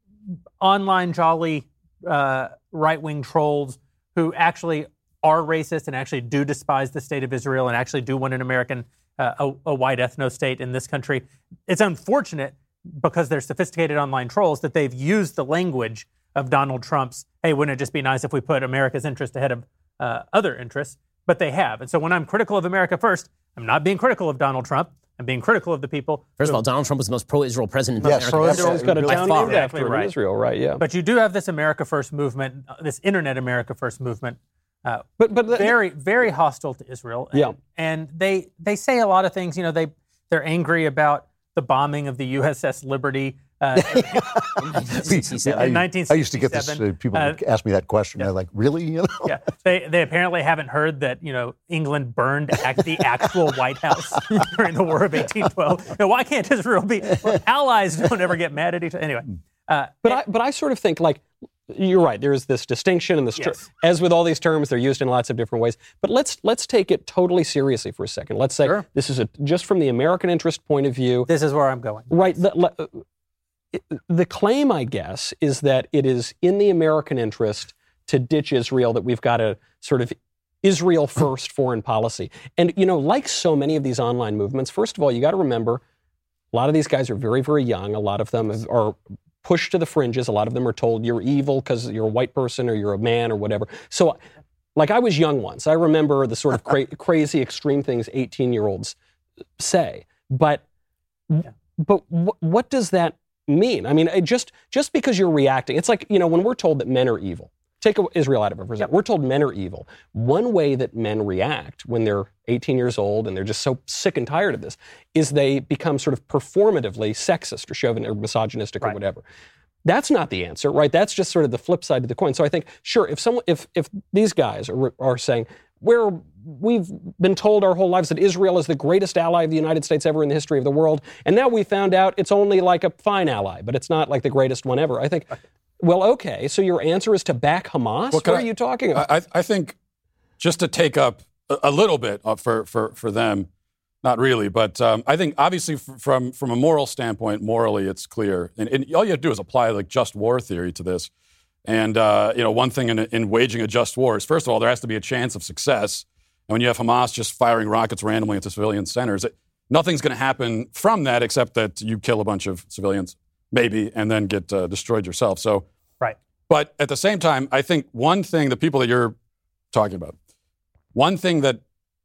online jolly uh, right-wing trolls who actually are racist and actually do despise the state of Israel and actually do want an American, uh, a, a white ethno-state in this country. It's unfortunate, because they're sophisticated online trolls, that they've used the language of Donald Trump's, hey, wouldn't it just be nice if we put America's interest ahead of uh, other interests? But they have. And so when I'm critical of America First, I'm not being critical of Donald Trump. I'm being critical of the people. First who, of all, Donald Trump was the most pro-Israel president in Yes, America. Israel's got a By town far. named after Exactly it in right. Israel, right? Yeah. But you do have this America First movement, uh, this internet America First movement, uh, But but the, very, very hostile to Israel. And, Yeah. and they they say a lot of things. You know, they they're angry about the bombing of the U S S Liberty. Uh, Yeah, I, in nineteen I used to get this. sixty-seven. Uh, people Uh, would ask me that question. They're like, "Really?" You know? yeah, they they apparently haven't heard that, you know, England burned act, the actual White House during the War of eighteen twelve. You know, why can't Israel be well, allies? Don't ever get mad at each other. Anyway, uh, But I, but I sort of think, like, you're right. There's this distinction, and this, ter- Yes. as with all these terms, they're used in lots of different ways. But let's let's take it totally seriously for a second. Let's say Sure. this is a, just from the American interest point of view. this is where I'm going. Right. The, le- it- the claim, I guess, is that it is in the American interest to ditch Israel, that we've got a sort of Israel first foreign policy. And, you know, like so many of these online movements, first of all, you got to remember, a lot of these guys are very, very young. A lot of them are pushed to the fringes. A lot of them are told you're evil because you're a white person or you're a man or whatever. So, like, I was young once. I remember the sort of cra- crazy, extreme things eighteen-year-olds say. But, but wh- what does that mean? I mean, it just just because you're reacting, it's like, you know, when we're told that men are evil. Take Israel out of it for a second. We're told men are evil. One way that men react when they're eighteen years old and they're just so sick and tired of this is they become sort of performatively sexist or chauvinistic or misogynistic Right. or whatever. That's not the answer, right? That's just sort of the flip side of the coin. So I think, sure, if someone, if if these guys are, are saying, we're, we've been told our whole lives that Israel is the greatest ally of the United States ever in the history of the world, and now we found out it's only like a fine ally, but it's not like the greatest one ever. I think, well, okay, so your answer is to back Hamas? Well, can what I- are you talking about? I, I think just to take up a, a little bit uh, for, for, for them, not really, but um, I think obviously f- from, from a moral standpoint, morally it's clear. And, and all you have to do is apply like just war theory to this. And, uh, you know, one thing in, in waging a just war is, first of all, there has to be a chance of success. And when you have Hamas just firing rockets randomly into civilian centers, it, nothing's going to happen from that except that you kill a bunch of civilians, maybe, and then get uh, destroyed yourself. So, Right. but at the same time, I think one thing, the people that you're talking about, one thing that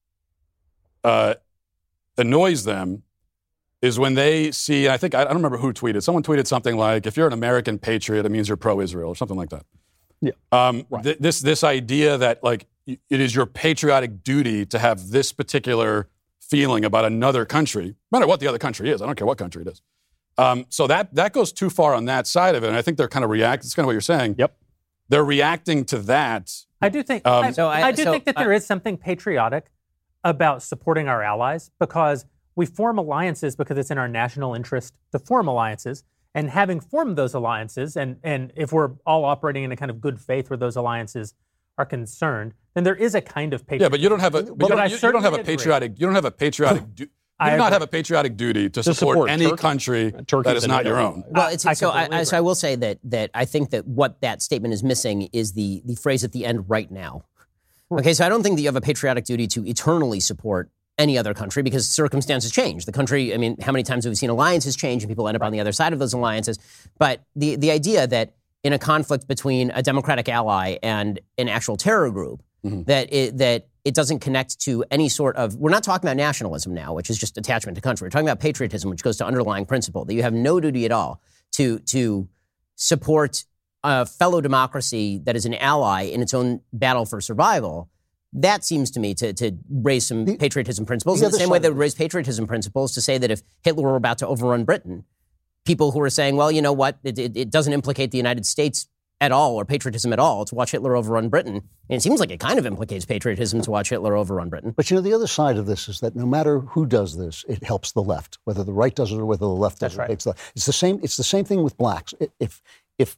uh, annoys them is when they see, I think, I don't remember who tweeted, someone tweeted something like, if you're an American patriot, it means you're pro-Israel or something like that. Yeah. Um, Right. th- this, this idea that like it is your patriotic duty to have this particular feeling about another country, no matter what the other country is. I don't care what country it is. Um, so that that goes too far on that side of it. And I think they're kind of reacting. It's kind of what you're saying. Yep. They're reacting to that. I do think Um, I, So I- I do so think that there is something patriotic about supporting our allies, because we form alliances because it's in our national interest to form alliances. And having formed those alliances, and, and if we're all operating in a kind of good faith where those alliances are concerned, then there is a kind of patriotism. Yeah, but you don't have a but But you, I don't, you, you don't have a certainly agree. patriotic you don't have a patriotic du- you I do not agree. have a patriotic duty to, support, support any Turkey. country Turkey's that is a not NATO your ally. own. Well, it's, I so I, completely I, so I agree. will say that that I think that what that statement is missing is the the phrase at the end, right now. Okay, so I don't think that you have a patriotic duty to eternally support any other country because circumstances change. The country, I mean, how many times have we seen alliances change and people end up on the other side of those alliances? But the, the idea that in a conflict between a democratic ally and an actual terror group, Mm-hmm. that it, that it doesn't connect to any sort of, we're not talking about nationalism now, which is just attachment to country. We're talking about patriotism, which goes to underlying principle, that you have no duty at all to, to support a fellow democracy that is an ally in its own battle for survival. That seems to me to, to raise some The- patriotism principles. the In the other same way side that of would raise patriotism principles to say that if Hitler were about to overrun Britain, people who are saying, well, you know what, it, it, it doesn't implicate the United States at all or patriotism at all to watch Hitler overrun Britain. And it seems like it kind of implicates patriotism to watch Hitler overrun Britain. But you know, the other side of this is that no matter who does this, it helps the left. Whether the right does it or whether the left does That's it, right. it makes the, it's the same. It's the same thing with blacks. I- If if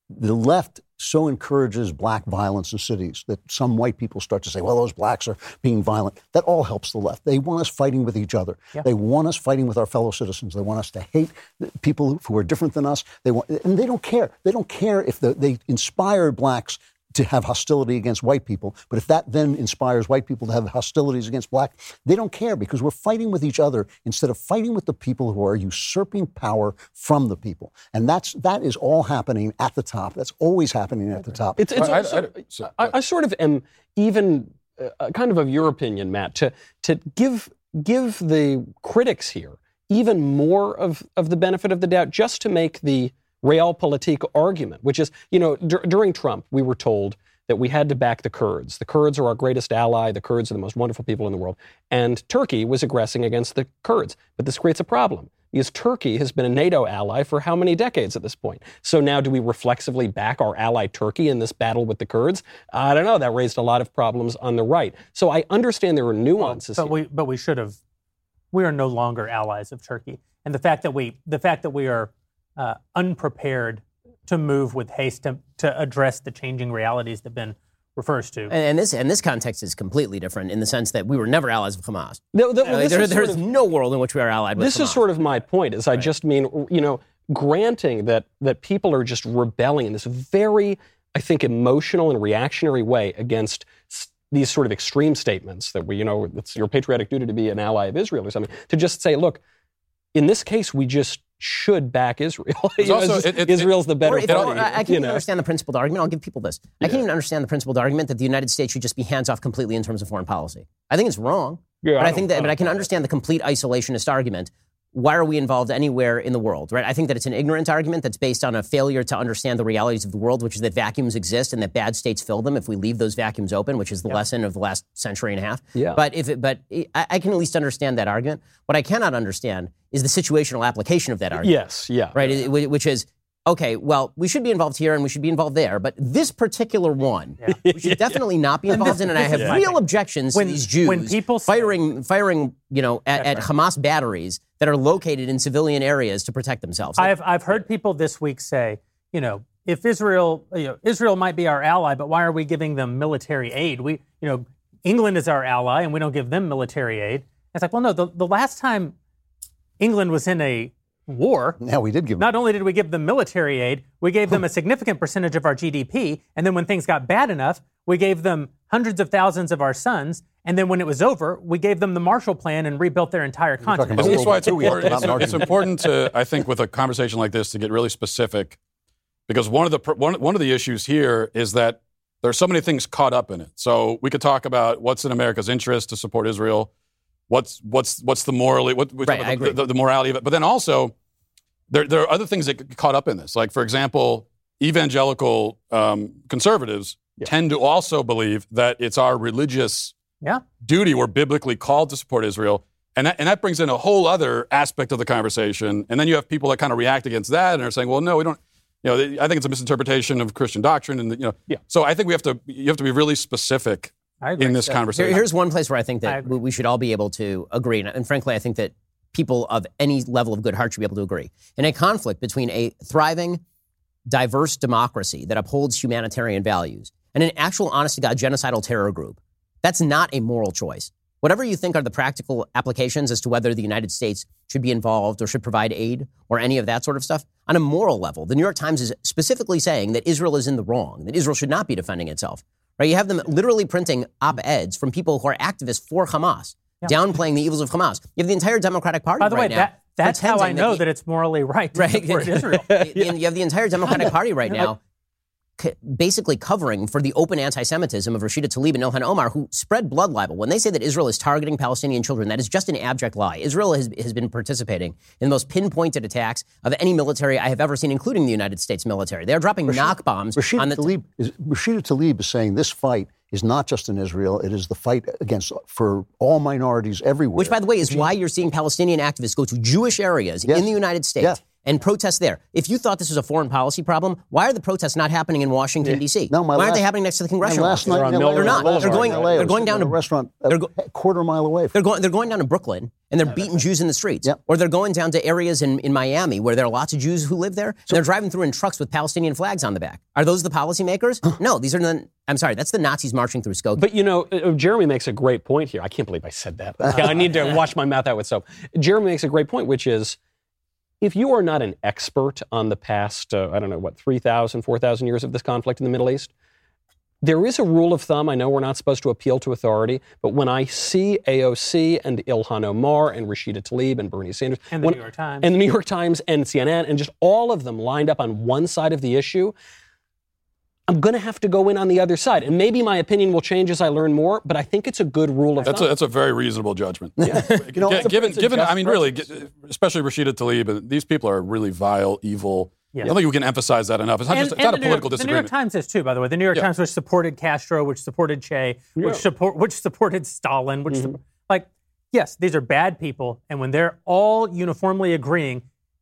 the left so encourages black violence in cities that some white people start to say, well, those blacks are being violent. That all helps the left. They want us fighting with each other. Yeah. They want us fighting with our fellow citizens. They want us to hate people who are different than us. They want, and they don't care. They don't care if the, they inspire blacks to have hostility against white people. But if that then inspires white people to have hostilities against black, they don't care because we're fighting with each other instead of fighting with the people who are usurping power from the people. And that's that is all happening at the top. That's always happening at the top. It's, it's I, also, I, I, so, I, I sort of am even uh, kind of of your opinion, Matt, to to give give the critics here even more of, of the benefit of the doubt just to make the realpolitik argument, which is, you know, d- during Trump, we were told that we had to back the Kurds. The Kurds are our greatest ally. The Kurds are the most wonderful people in the world. And Turkey was aggressing against the Kurds. But this creates a problem because Turkey has been a NATO ally for how many decades at this point? So now do we reflexively back our ally Turkey in this battle with the Kurds? I don't know. That raised a lot of problems on the right. So I understand there are nuances well, but here. we but we should have. We are no longer allies of Turkey. And the fact that we the fact that we are Uh, unprepared to move with haste to, to address the changing realities that Ben refers to. And, and this and this context is completely different in the sense that we were never allies of Hamas. The, the, well, uh, there, is there is of, no world in which we are allied with This Hamas. is sort of my point, is I right. just mean, you know, granting that that people are just rebelling in this very, I think, emotional and reactionary way against s- these sort of extreme statements that we, you know, it's your patriotic duty to be an ally of Israel or something, to just say, look, in this case, we just should back Israel. You know, also, just, it, it, Israel's the better Or, party. or, I, I can't you even know. understand the principled argument. I'll give people this. I Yeah. can't even understand the principled argument that the United States should just be hands off completely in terms of foreign policy. I think it's wrong. Yeah, but I I, think don't- that. I But I can don't- understand the complete isolationist argument. Why are we involved anywhere in the world, right? I think that it's an ignorant argument that's based on a failure to understand the realities of the world, which is that vacuums exist and that bad states fill them if we leave those vacuums open, which is the Yeah. lesson of the last century and a half. Yeah. But if it, but it, I, I can at least understand that argument. What I cannot understand is the situational application of that argument. Yes, yeah. Right, it- it- which is, okay, well, we should be involved here and we should be involved there, but this particular one, Yeah. we should definitely not be involved in, and I have is my real thing. objections When- to these Jews when people say- firing, firing, you know, at, at That's Hamas batteries that are located in civilian areas to protect themselves. I've I've heard people this week say, you know, if Israel, you know, Israel might be our ally, but why are we giving them military aid? We, you know, England is our ally, and we don't give them military aid. It's like, well, no, the, the last time England was in a war, Now we did give them. not only did we give them military aid, we gave them a significant percentage of our G D P, and then when things got bad enough, we gave them hundreds of thousands of our sons, and then when it was over, we gave them the Marshall Plan and rebuilt their entire continent. about That's why it's World War Two, we important, have to it's, it's important to, I think, with a conversation like this, to get really specific, because one of the pr- one, one of the issues here is that there's so many things caught up in it. So we could talk about what's in America's interest to support Israel, what's what's what's the morally, what, we Right, talk I about agree. the, the, the morality of it, but then also there there are other things that get caught up in this. Like, for example, evangelical um, conservatives tend to also believe that it's our religious Yeah. duty. We're biblically called to support Israel. And that, and that brings in a whole other aspect of the conversation. And then you have people that kind of react against that and are saying, well, no, we don't, you know, I think it's a misinterpretation of Christian doctrine. And, you know, Yeah. so I think we have to, you have to be really specific I agree. in this So- Here- conversation. here's one place where I think I that agree. we should all be able to agree, and, and frankly, I think that people of any level of good heart should be able to agree. In a conflict between a thriving, diverse democracy that upholds humanitarian values and an actual, honest-to-God genocidal terror group, that's not a moral choice. Whatever you think are the practical applications as to whether the United States should be involved or should provide aid or any of that sort of stuff, on a moral level, the New York Times is specifically saying that Israel is in the wrong, that Israel should not be defending itself. Right? You have them literally printing op-eds from people who are activists for Hamas, Yeah. downplaying the evils of Hamas. You have the entire Democratic Party By the right way, now that, that's how I pretending know the- that it's morally right to Right. support Israel. And you have the entire Democratic Party right now c- basically covering for the open anti-Semitism of Rashida Tlaib and Ilhan Omar, who spread blood libel. When they say that Israel is targeting Palestinian children, that is just an abject lie. Israel has, has been participating in the most pinpointed attacks of any military I have ever seen, including the United States military. They are dropping knock bombs Rashida on the... Tlaib is, Rashida Tlaib is saying this fight is not just in Israel. It is the fight against for all minorities everywhere. Which, by the way, is why you're seeing Palestinian activists go to Jewish areas Yes. in the United States Yeah. and protest there. If you thought this was a foreign policy problem, why are the protests not happening in Washington, Yeah. D C? No, my why last, aren't they happening next to the congressional last office? night in They're on L A, They're not. Boulevard. They're going. in L A, I They're was going sitting down at to a restaurant a they're go- quarter mile away. They're going. They're going down to Brooklyn, and they're beating Jews in the streets. Yep. Or they're going down to areas in, in Miami where there are lots of Jews who live there. And they're driving through in trucks with Palestinian flags on the back. Are those the policymakers? No, these are the. I'm sorry, that's the Nazis marching through Skokie. But, you know, uh, Jeremy makes a great point here. I can't believe I said that. I need to wash my mouth out with soap. Jeremy makes a great point, which is, if you are not an expert on the past, uh, I don't know, what, three thousand, four thousand years of this conflict in the Middle East, there is a rule of thumb. I know we're not supposed to appeal to authority, but when I see A O C and Ilhan Omar and Rashida Tlaib and Bernie Sanders, And the when- New York Times. and the New York Times and C N N and just all of them lined up on one side of the issue, I'm going to have to go in on the other side. And maybe my opinion will change as I learn more, but I think it's a good rule of That's a, thumb. that's a very reasonable judgment. Yeah. you know, given, it's a given, just I mean, really, process. g- especially Rashida Tlaib, and these people are really vile, evil. Yeah. I don't think we can emphasize that enough. It's not, And- just, it's and not a the New York- political The New York disagreement. Times is too, by the way. The New York Yeah. Times, which supported Castro, which supported Che, Yeah. which support, which supported Stalin, which Mm-hmm. supp- like, yes, these are bad people, and when they're all uniformly agreeing,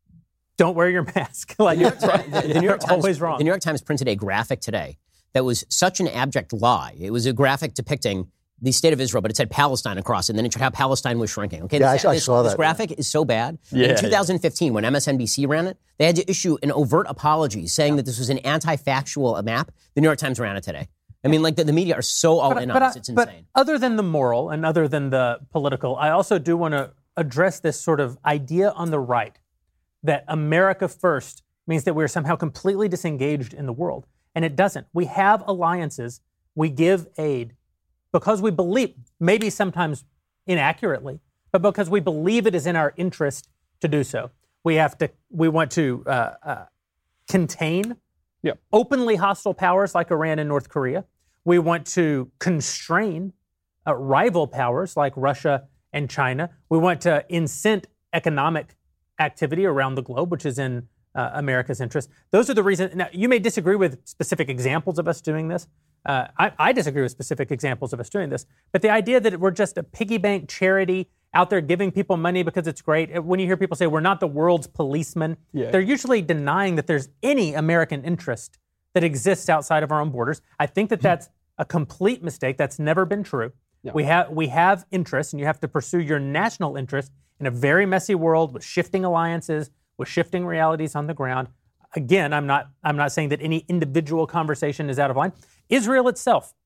don't wear your mask. Like, The New they're York Times, always wrong. The New York Times printed a graphic today that was such an abject lie. It was a graphic depicting the state of Israel, but it said Palestine across it, and then it showed how Palestine was shrinking. Okay, Yeah, this, I- I this, saw this that, graphic is so bad. Yeah, in two thousand fifteen, when M S N B C ran it, they had to issue an overt apology saying that this was an anti-factual map. The New York Times ran it today. I mean, like the, the media are so all in on I- this, it's but insane. other than the moral and other than the political, I also do want to address this sort of idea on the right that America first means that we're somehow completely disengaged in the world. And it doesn't. We have alliances. We give aid because we believe, maybe sometimes inaccurately, but because we believe it is in our interest to do so. We have to, we want to uh, uh, contain Yep. openly hostile powers like Iran and North Korea. We want to constrain uh, rival powers like Russia and China. We want to incent economic activity around the globe, which is in uh, America's interest. Those are the reasons. Now, you may disagree with specific examples of us doing this. Uh, I, I disagree with specific examples of us doing this. But the idea that we're just a piggy bank charity out there giving people money because it's great. When you hear people say we're not the world's policeman, Yeah. they're usually denying that there's any American interest that exists outside of our own borders. I think that that's a complete mistake. That's never been true. We have we have interests, and you have to pursue your national interest in a very messy world with shifting alliances, with shifting realities on the ground. Again, I'm not I'm not saying that any individual conversation is out of line. Israel itself,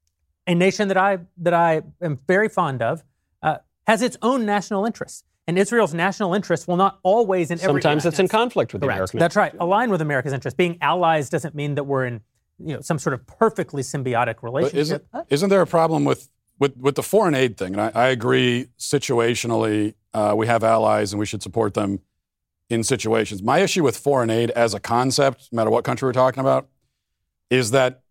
a nation that I that I am very fond of, uh, has its own national interests, and Israel's national interests will not always in every Sometimes it's in instance- conflict with the Correct. American. That's right. Align with America's interests. Being allies doesn't mean that we're in, you know, some sort of perfectly symbiotic But relationship. isn't, isn't there a problem with, with, with the foreign aid thing? And I, I agree situationally, uh, we have allies and we should support them in situations. My issue with foreign aid as a concept, no matter what country we're talking about, is that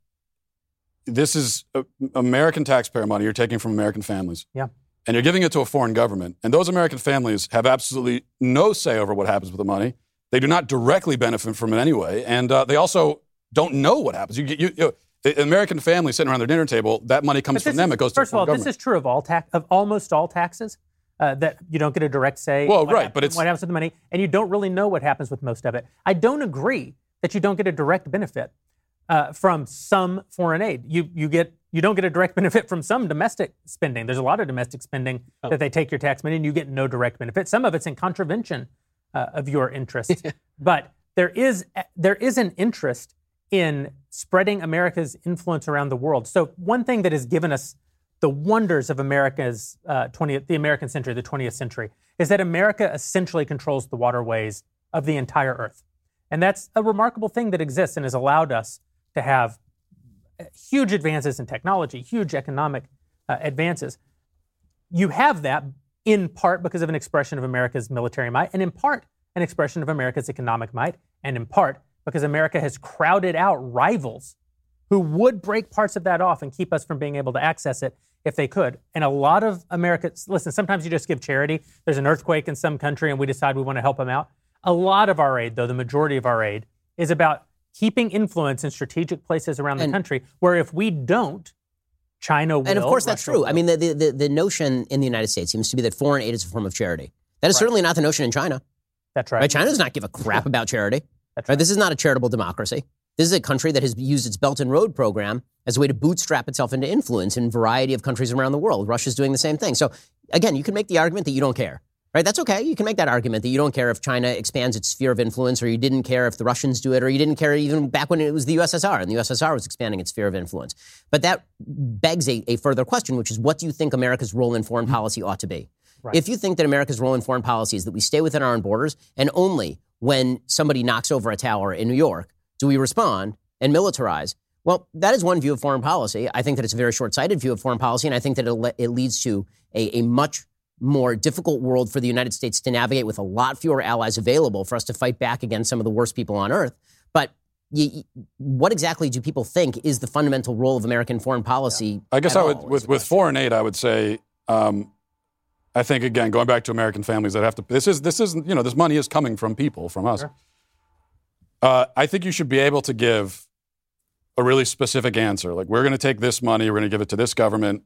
this is uh, American taxpayer money you're taking from American families. Yeah. And you're giving it to a foreign government. And those American families have absolutely no say over what happens with the money. They do not directly benefit from it anyway. And uh, they also don't know what happens. You, you, you, an American family sitting around their dinner table, that money comes But from this them. is- It goes to first the of all, foreign this government. is true of all tax of almost all taxes. Uh, that you don't get a direct say. Well, what right, hap- but it's- what happens with the money, and you don't really know what happens with most of it. I don't agree that you don't get a direct benefit uh, from some foreign aid. You you get you don't get a direct benefit from some domestic spending. There's a lot of domestic spending Oh. that they take your tax money, and you get no direct benefit. Some of it's in contravention uh, of your interests, but there is there is an interest in spreading America's influence around the world. So one thing that has given us the wonders of America's uh, twentieth, the American century, the twentieth century, is that America essentially controls the waterways of the entire Earth. And that's a remarkable thing that exists and has allowed us to have huge advances in technology, huge economic uh, advances. You have that in part because of an expression of America's military might, and in part an expression of America's economic might, and in part because America has crowded out rivals who would break parts of that off and keep us from being able to access it if they could. And a lot of America, listen, sometimes you just give charity. There's an earthquake in some country and we decide we want to help them out. A lot of our aid, though, the majority of our aid, is about keeping influence in strategic places around the And- country where if we don't, China will. And of course, that's Russia true. will. I mean, the, the, the notion in the United States seems to be that foreign aid is a form of charity. That is certainly not the notion in China. That's right. right. China does not give a crap about charity. That's right. right. This is not a charitable democracy. This is a country that has used its Belt and Road program as a way to bootstrap itself into influence in a variety of countries around the world. Russia's doing the same thing. So, again, you can make the argument that you don't care. Right? That's okay. You can make that argument that you don't care if China expands its sphere of influence, or you didn't care if the Russians do it, or you didn't care even back when it was the U S S R and the U S S R was expanding its sphere of influence. But that begs a, a further question, which is, what do you think America's role in foreign policy ought to be? Right. If you think that America's role in foreign policy is that we stay within our own borders, and only when somebody knocks over a tower in New York do we respond and militarize, well, that is one view of foreign policy. I think that it's a very short-sighted view of foreign policy, and I think that it, le- it leads to a, a much more difficult world for the United States to navigate, with a lot fewer allies available for us to fight back against some of the worst people on earth. But you, what exactly do people think is the fundamental role of American foreign policy? I guess I would, all, with, with foreign aid, I would say, um, I think, again, going back to American families that have to, this is, this is, you know, this money is coming from people, from us. Sure. Uh, I think you should be able to give a really specific answer. Like, we're going to take this money, we're going to give it to this government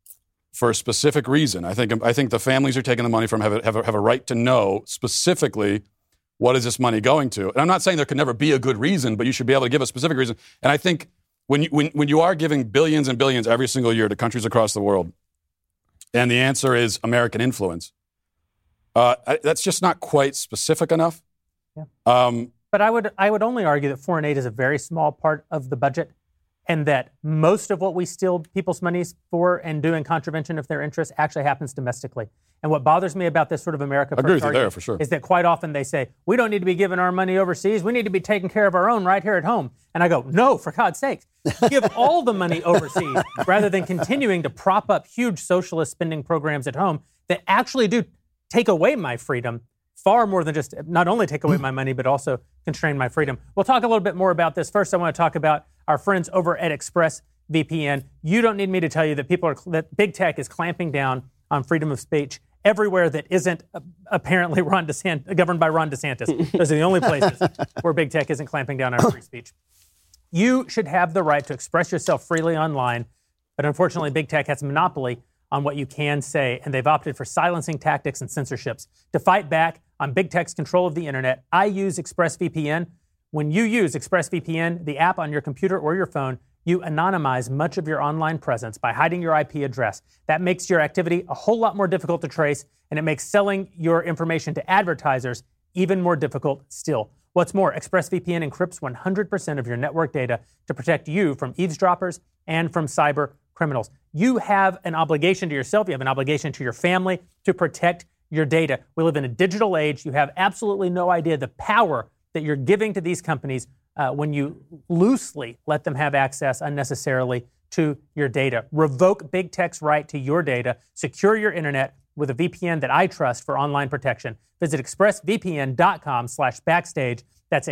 for a specific reason. I think I think the families are taking the money from have a, have a, have a right to know specifically what is this money going to. And I'm not saying there can never be a good reason, but you should be able to give a specific reason. And I think when you, when, when you are giving billions and billions every single year to countries across the world, and the answer is American influence, uh, I, that's just not quite specific enough. Yeah. Um, but I would I would only argue that foreign aid is a very small part of the budget, and that most of what we steal people's monies for and do in contravention of their interests actually happens domestically. And what bothers me about this sort of America I agree first with you there, argument for sure. is that quite often they say, we don't need to be giving our money overseas. We need to be taking care of our own right here at home. And I go, no, for God's sakes, give all the money overseas rather than continuing to prop up huge socialist spending programs at home that actually do take away my freedom, far more than just not only take away my money, but also constrain my freedom. We'll talk a little bit more about this. First, I want to talk about our friends over at ExpressVPN. You don't need me to tell you that people are that big tech is clamping down on freedom of speech everywhere that isn't uh, apparently Ron DeSantis, governed by Ron DeSantis. Those are the only places where big tech isn't clamping down on free speech. You should have the right to express yourself freely online, but unfortunately, big tech has a monopoly on what you can say, and they've opted for silencing tactics and censorships. To fight back on big tech's control of the internet, I use ExpressVPN. When you use ExpressVPN, the app on your computer or your phone, you anonymize much of your online presence by hiding your I P address. That makes your activity a whole lot more difficult to trace, and it makes selling your information to advertisers even more difficult still. What's more, ExpressVPN encrypts one hundred percent of your network data to protect you from eavesdroppers and from cyber criminals. You have an obligation to yourself, you have an obligation to your family to protect your data. We live in a digital age. You have absolutely no idea the power that you're giving to these companies uh, when you loosely let them have access unnecessarily to your data. Revoke big tech's right to your data. Secure your internet with a V P N that I trust for online protection. Visit expressvpn.com slash backstage. That's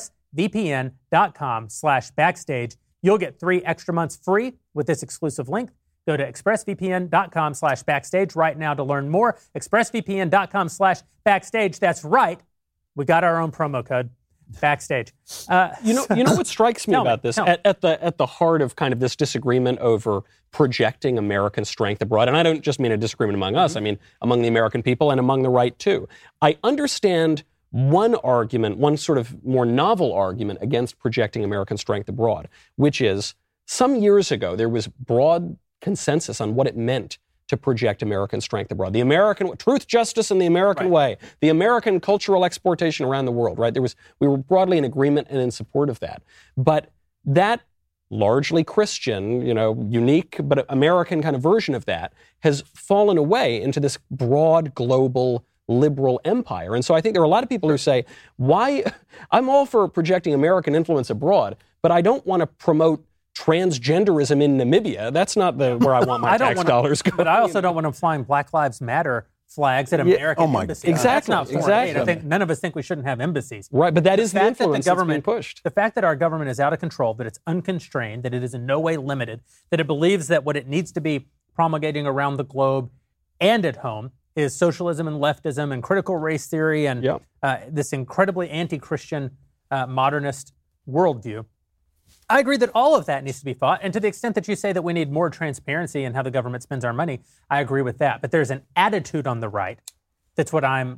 expressvpn.com slash backstage. You'll get three extra months free with this exclusive link. Go to expressvpn.com slash backstage right now to learn more. expressvpn.com slash backstage. That's right. We got our own promo code, backstage. Uh, you know, you know what strikes me about me, this at, at the at the heart of kind of this disagreement over projecting American strength abroad, and I don't just mean a disagreement among us. Mm-hmm. I mean among the American people and among the right too. I understand one argument, one sort of more novel argument against projecting American strength abroad, which is some years ago there was broad consensus on what it meant to project American strength abroad. The American truth, justice, and the American right. way. The American cultural exportation around the world, right? There was, we were broadly in agreement and in support of that. But that largely Christian, you know, unique but American kind of version of that has fallen away into this broad global liberal empire. And so I think there are a lot of people who say, why, I'm all for projecting American influence abroad, but I don't want to promote transgenderism in Namibia. That's not the where I want my I don't tax wanna, dollars going. But I also don't want them flying Black Lives Matter flags at American oh my embassies. God. That's Exactly, not foreign exactly. aid. I think none of us think we shouldn't have embassies. Right, but that The is the fact that influence the government, that's being pushed. The fact that our government is out of control, that it's unconstrained, that it is in no way limited, that it believes that what it needs to be promulgating around the globe and at home is socialism and leftism and critical race theory and Yep. uh, this incredibly anti-Christian uh, modernist worldview. I agree that all of that needs to be fought. And to the extent that you say that we need more transparency in how the government spends our money, I agree with that. But there's an attitude on the right that's what I'm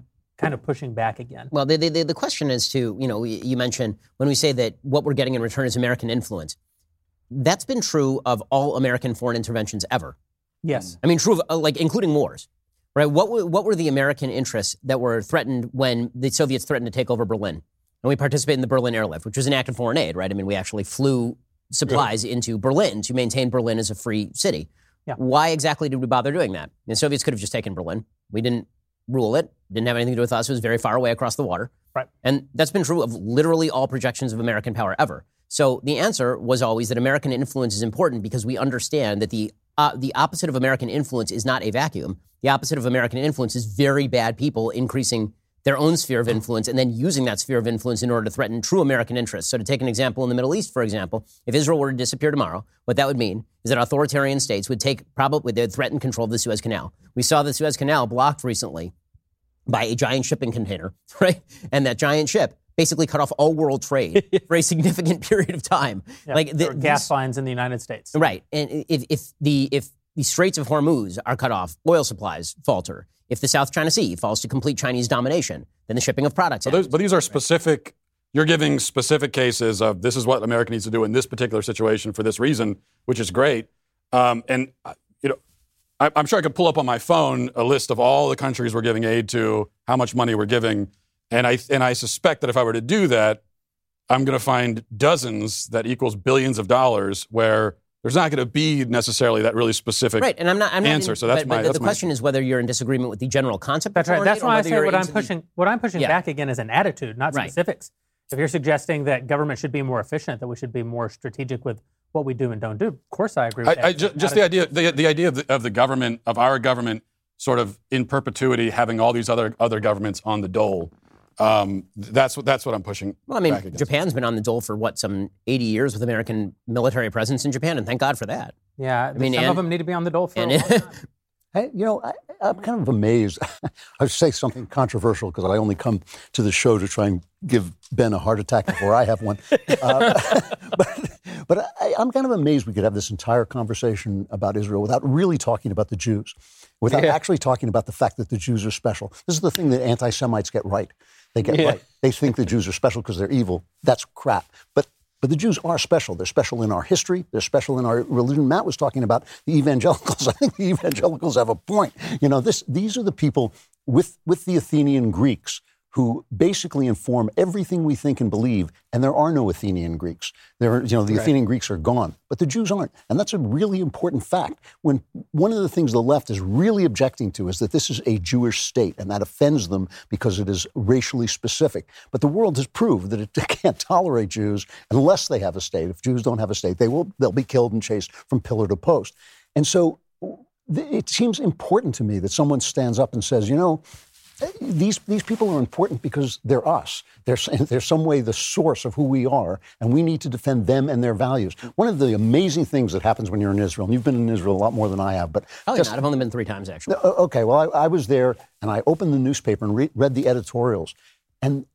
kind of pushing back again? Well, the, the, the question is to, you know, you mentioned when we say that what we're getting in return is American influence. That's been true of all American foreign interventions ever. Yes. I mean, true of, uh, like, including wars, right? What, w- what were the American interests that were threatened when the Soviets threatened to take over Berlin? And we participated in the Berlin airlift, which was an act of foreign aid, right? I mean, we actually flew supplies yeah. into Berlin to maintain Berlin as a free city. Yeah. Why exactly did we bother doing that? The Soviets could have just taken Berlin. We didn't rule it. Didn't have anything to do with us. It was very far away across the water. Right. And that's been true of literally all projections of American power ever. So the answer was always that American influence is important because we understand that the uh, the opposite of American influence is not a vacuum. The opposite of American influence is very bad people increasing their own sphere of influence and then using that sphere of influence in order to threaten true American interests. So to take an example in the Middle East, for example, if Israel were to disappear tomorrow, what that would mean is that authoritarian states would take probably, they'd threaten control of the Suez Canal. We saw the Suez Canal blocked recently by a giant shipping container, right? And that giant ship basically cut off all world trade for a significant period of time. Yeah, like the, gas lines in the United States. Right. And if, if the if the Straits of Hormuz are cut off, oil supplies falter. If the South China Sea falls to complete Chinese domination, then the shipping of products. But, those, but these are specific, you're giving specific cases of this is what America needs to do in this particular situation for this reason, which is great. Um, and, you know, I, I'm sure I could pull up on my phone a list of all the countries we're giving aid to, how much money we're giving. And I, and I suspect that if I were to do that, I'm going to find dozens that equals billions of dollars where there's not going to be necessarily that really specific right, and I'm not, I'm answer. Not in, so that's but, my. but that's the my, question is whether you're in disagreement with the general concept. That's of right. That's aid, why I whether say you're what I'm into pushing. The, what I'm pushing yeah. back again is an attitude, not right. specifics. If you're suggesting that government should be more efficient, that we should be more strategic with what we do and don't do, of course I agree with I, that. I just, just the idea, the, the idea of the, of the government, of our government, sort of in perpetuity, having all these other other governments on the dole. Um, that's what that's what I'm pushing. Well, I mean, back against. Japan's been on the dole for what, some eighty years with American military presence in Japan, and thank God for that. Yeah, I mean, some and, of them need to be on the dole for and, a long time. Hey, you know, I, I'm kind of amazed. I say something controversial because I only come to the show to try and give Ben a heart attack before I have one. Uh, but but I, I'm kind of amazed we could have this entire conversation about Israel without really talking about the Jews, without yeah. actually talking about the fact that the Jews are special. This is the thing that anti-Semites get right. They get yeah. right. They think the Jews are special because they're evil. That's crap. But But the Jews are special. They're special in our history. They're special in our religion. Matt was talking about the evangelicals. I think the evangelicals have a point. You know, this, these are the people with, with the Athenian Greeks who basically inform everything we think and believe, and there are no Athenian Greeks. There, are, you know, the right. Athenian Greeks are gone, but the Jews aren't, and that's a really important fact. When one of the things the left is really objecting to is that this is a Jewish state, and that offends them because it is racially specific. But the world has proved that it can't tolerate Jews unless they have a state. If Jews don't have a state, they will they'll be killed and chased from pillar to post. And so it seems important to me that someone stands up and says, you know, These these people are important because they're us. They're, they're some way the source of who we are, and we need to defend them and their values. One of the amazing things that happens when you're in Israel, and you've been in Israel a lot more than I have, but oh, just, not. I've only been three times actually. Okay, well, I, I was there, and I opened the newspaper and re- read the editorials, and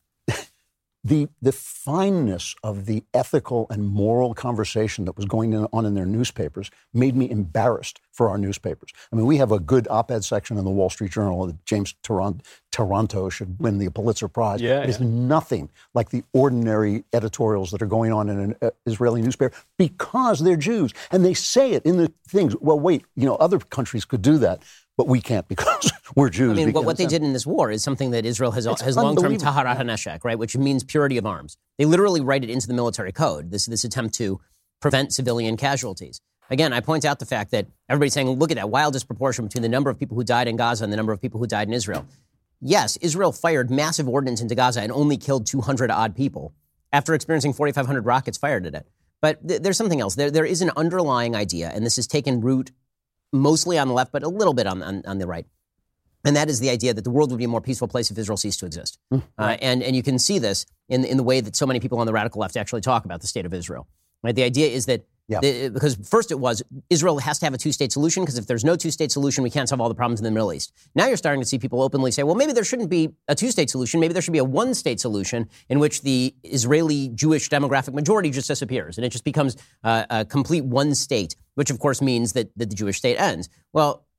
the the fineness of the ethical and moral conversation that was going on in their newspapers made me embarrassed for our newspapers. I mean, we have a good op-ed section in the Wall Street Journal that James Taran- Taranto should win the Pulitzer Prize. Yeah, it is yeah. nothing like the ordinary editorials that are going on in an uh, Israeli newspaper because they're Jews. And they say it in the things. Well, wait, you know, other countries could do that, but we can't because we're Jews. I mean, what, what they did in this war is something that Israel has, has long-term taharat haneshek, right, which means purity of arms. They literally write it into the military code, this, this attempt to prevent civilian casualties. Again, I point out the fact that everybody's saying, look at that wild disproportion between the number of people who died in Gaza and the number of people who died in Israel. Yes, Israel fired massive ordnance into Gaza and only killed two hundred odd people after experiencing forty-five hundred rockets fired at it. But th- there's something else. There, there is an underlying idea, and this has taken root mostly on the left, but a little bit on, on, on the right. And that is the idea that the world would be a more peaceful place if Israel ceased to exist. Mm, right. uh, and, and you can see this in, in the way that so many people on the radical left actually talk about the state of Israel. Right? The idea is that, yeah. the, because first it was, Israel has to have a two-state solution, because if there's no two-state solution, we can't solve all the problems in the Middle East. Now you're starting to see people openly say, well, maybe there shouldn't be a two-state solution. Maybe there should be a one-state solution in which the Israeli Jewish demographic majority just disappears, and it just becomes uh, a complete one state, which of course means that, that the Jewish state ends. Well,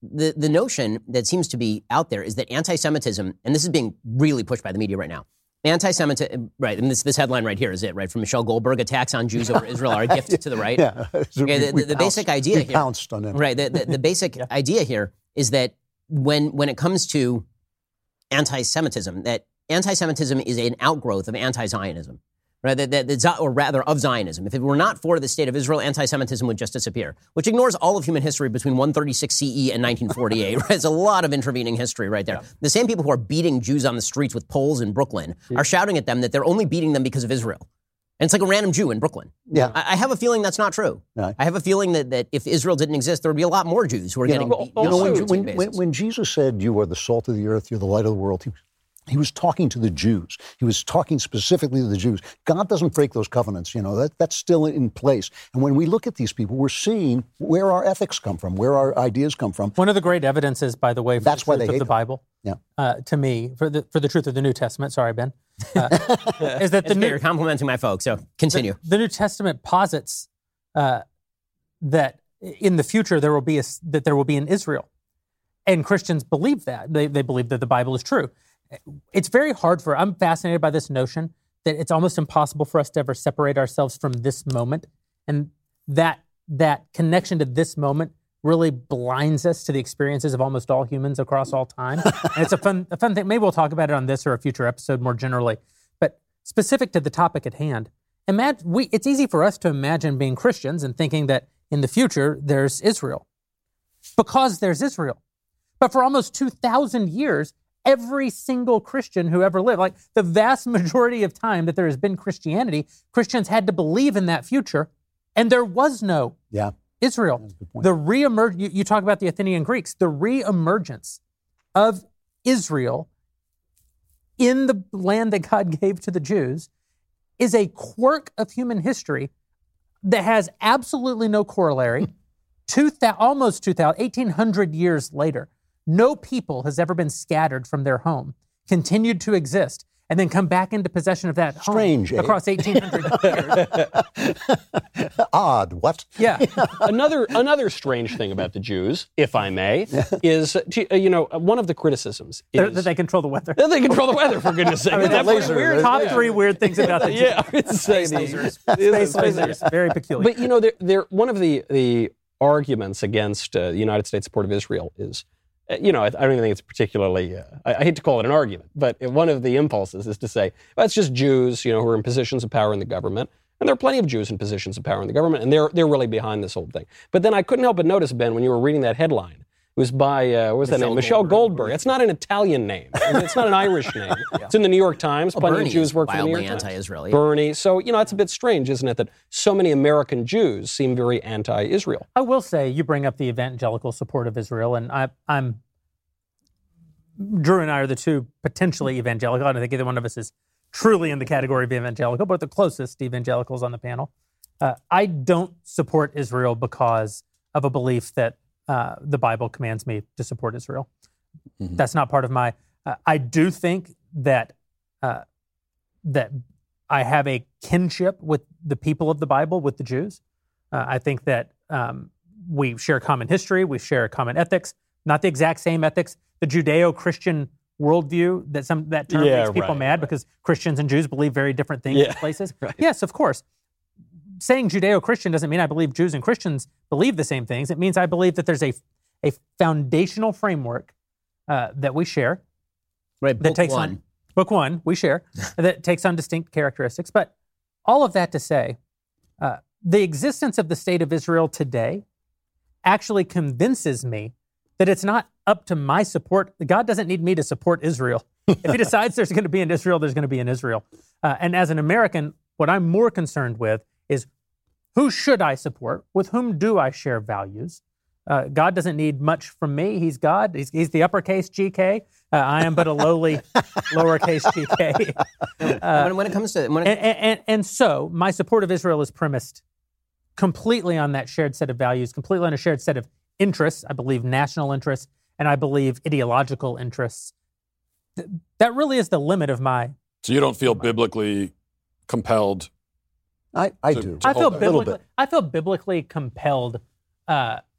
the, the notion that seems to be out there is that anti-Semitism, and this is being really pushed by the media right now, anti-Semitism, right, and this, this headline right here is it, right, from Michelle Goldberg, attacks on Jews over Israel are a gift to the right. Yeah, okay, the, we the, the pounced, basic idea we here, pounced on them. right, the, the, the basic yeah. idea here is that when when it comes to anti-Semitism, that anti-Semitism is an outgrowth of anti-Zionism. Right, that, that, that, or rather of Zionism. If it were not for the state of Israel, anti-Semitism would just disappear, which ignores all of human history between one thirty-six C E and nineteen forty-eight. Right? It's a lot of intervening history right there. Yeah. The same people who are beating Jews on the streets with poles in Brooklyn yeah. are shouting at them that they're only beating them because of Israel. And it's like a random Jew in Brooklyn. Yeah. I, I have a feeling that's not true. No. I have a feeling that, that if Israel didn't exist, there would be a lot more Jews who are you getting know, beat. You know, when, when, when, when Jesus said, you are the salt of the earth, you're the light of the world, he He was talking to the Jews. He was talking specifically to the Jews. God doesn't break those covenants, you know, that, that's still in place. And when we look at these people, we're seeing where our ethics come from, where our ideas come from. One of the great evidences, by the way, for that's the why truth they of the them. Bible, yeah. uh, to me, for the for the truth of the New Testament, sorry, Ben, uh, is that the New, New... You're complimenting my folks, so continue. The, the New Testament posits uh, that in the future there will be a, that there will be an Israel. And Christians believe that. They, they believe that the Bible is true. It's very hard for, I'm fascinated by this notion that it's almost impossible for us to ever separate ourselves from this moment. And that that connection to this moment really blinds us to the experiences of almost all humans across all time. And it's a fun, a fun thing. Maybe we'll talk about it on this or a future episode more generally. But specific to the topic at hand, imagine, we, it's easy for us to imagine being Christians and thinking that in the future there's Israel. Because there's Israel. But for almost two thousand years, every single Christian who ever lived, like the vast majority of time that there has been Christianity, Christians had to believe in that future, and there was no yeah. Israel. The re-emerg- you, you talk about the Athenian Greeks, the re-emergence of Israel in the land that God gave to the Jews is a quirk of human history that has absolutely no corollary. two thousand, almost two thousand, eighteen hundred years later, no people has ever been scattered from their home, continued to exist, and then come back into possession of that Strange, home eh? across eighteen hundred years. Odd, what? Yeah. another another strange thing about the Jews, if I may, is, you know, one of the criticisms is... that they control the weather. That they control the weather, for goodness sake. I mean, that's laser, weird. Top yeah. three weird things about the Jews. Yeah, it's space lasers. Space lasers. Very peculiar. But, you know, they're, they're, one of the, the arguments against uh, the United States support of Israel is... You know, I don't even think it's particularly, uh, I, I hate to call it an argument, but one of the impulses is to say, well, it's just Jews, you know, who are in positions of power in the government. And there are plenty of Jews in positions of power in the government, and they're they're really behind this whole thing. But then I couldn't help but notice, Ben, when you were reading that headline, it was by, uh, what was Michelle that name? Michelle Goldberg. Goldberg. It's not an Italian name. It's not an Irish name. Yeah. It's in the New York Times. Well, Plenty Bernie of Jews work for the New York Times. anti-Israel. Yeah. Bernie. So, you know, it's a bit strange, isn't it, that so many American Jews seem very anti-Israel. I will say, you bring up the evangelical support of Israel, and I, I'm... Drew and I are the two potentially evangelical. I don't think either one of us is truly in the category of evangelical, but the closest evangelicals on the panel. Uh, I don't support Israel because of a belief that uh, the Bible commands me to support Israel. Mm-hmm. That's not part of my... Uh, I do think that uh, that I have a kinship with the people of the Bible, with the Jews. Uh, I think that um, we share common history, we share common ethics, not the exact same ethics. The Judeo-Christian worldview, that some that term yeah, makes people right, mad right. because Christians and Jews believe very different things yeah, in places. Right. Yes, of course. Saying Judeo-Christian doesn't mean I believe Jews and Christians believe the same things. It means I believe that there's a a foundational framework uh, that we share. Right, that book takes one. on book one we share that takes on distinct characteristics. But all of that to say, uh, the existence of the state of Israel today actually convinces me that it's not up to my support. God doesn't need me to support Israel. If he decides there's going to be an Israel, there's going to be an Israel. Uh, and as an American, what I'm more concerned with is who should I support? With whom do I share values? Uh, God doesn't need much from me. He's God. He's, he's the uppercase G K. Uh, I am but a lowly lowercase G K. Uh, when, when it comes to... When it, and, and, and so my support of Israel is premised completely on that shared set of values, completely on a shared set of interests. I believe national interests, and I believe ideological interests. Th- that really is the limit of my... So you don't feel biblically compelled? I, I to, do. to I feel that. biblically, I feel biblically compelled uh,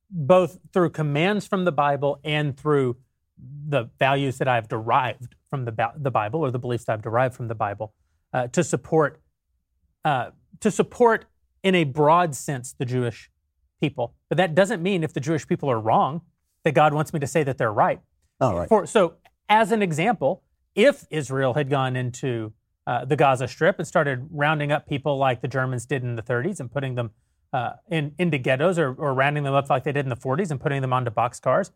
both through commands from the Bible and through the values that I've derived from the, the Bible, or the beliefs that I've derived from the Bible, uh, to support uh, to support in a broad sense the Jewish people. But that doesn't mean if the Jewish people are wrong that God wants me to say that they're right. All right. For, so, as an example, if Israel had gone into uh, the Gaza Strip and started rounding up people like the Germans did in the thirties and putting them uh, in into ghettos, or, or rounding them up like they did in the forties and putting them onto boxcars,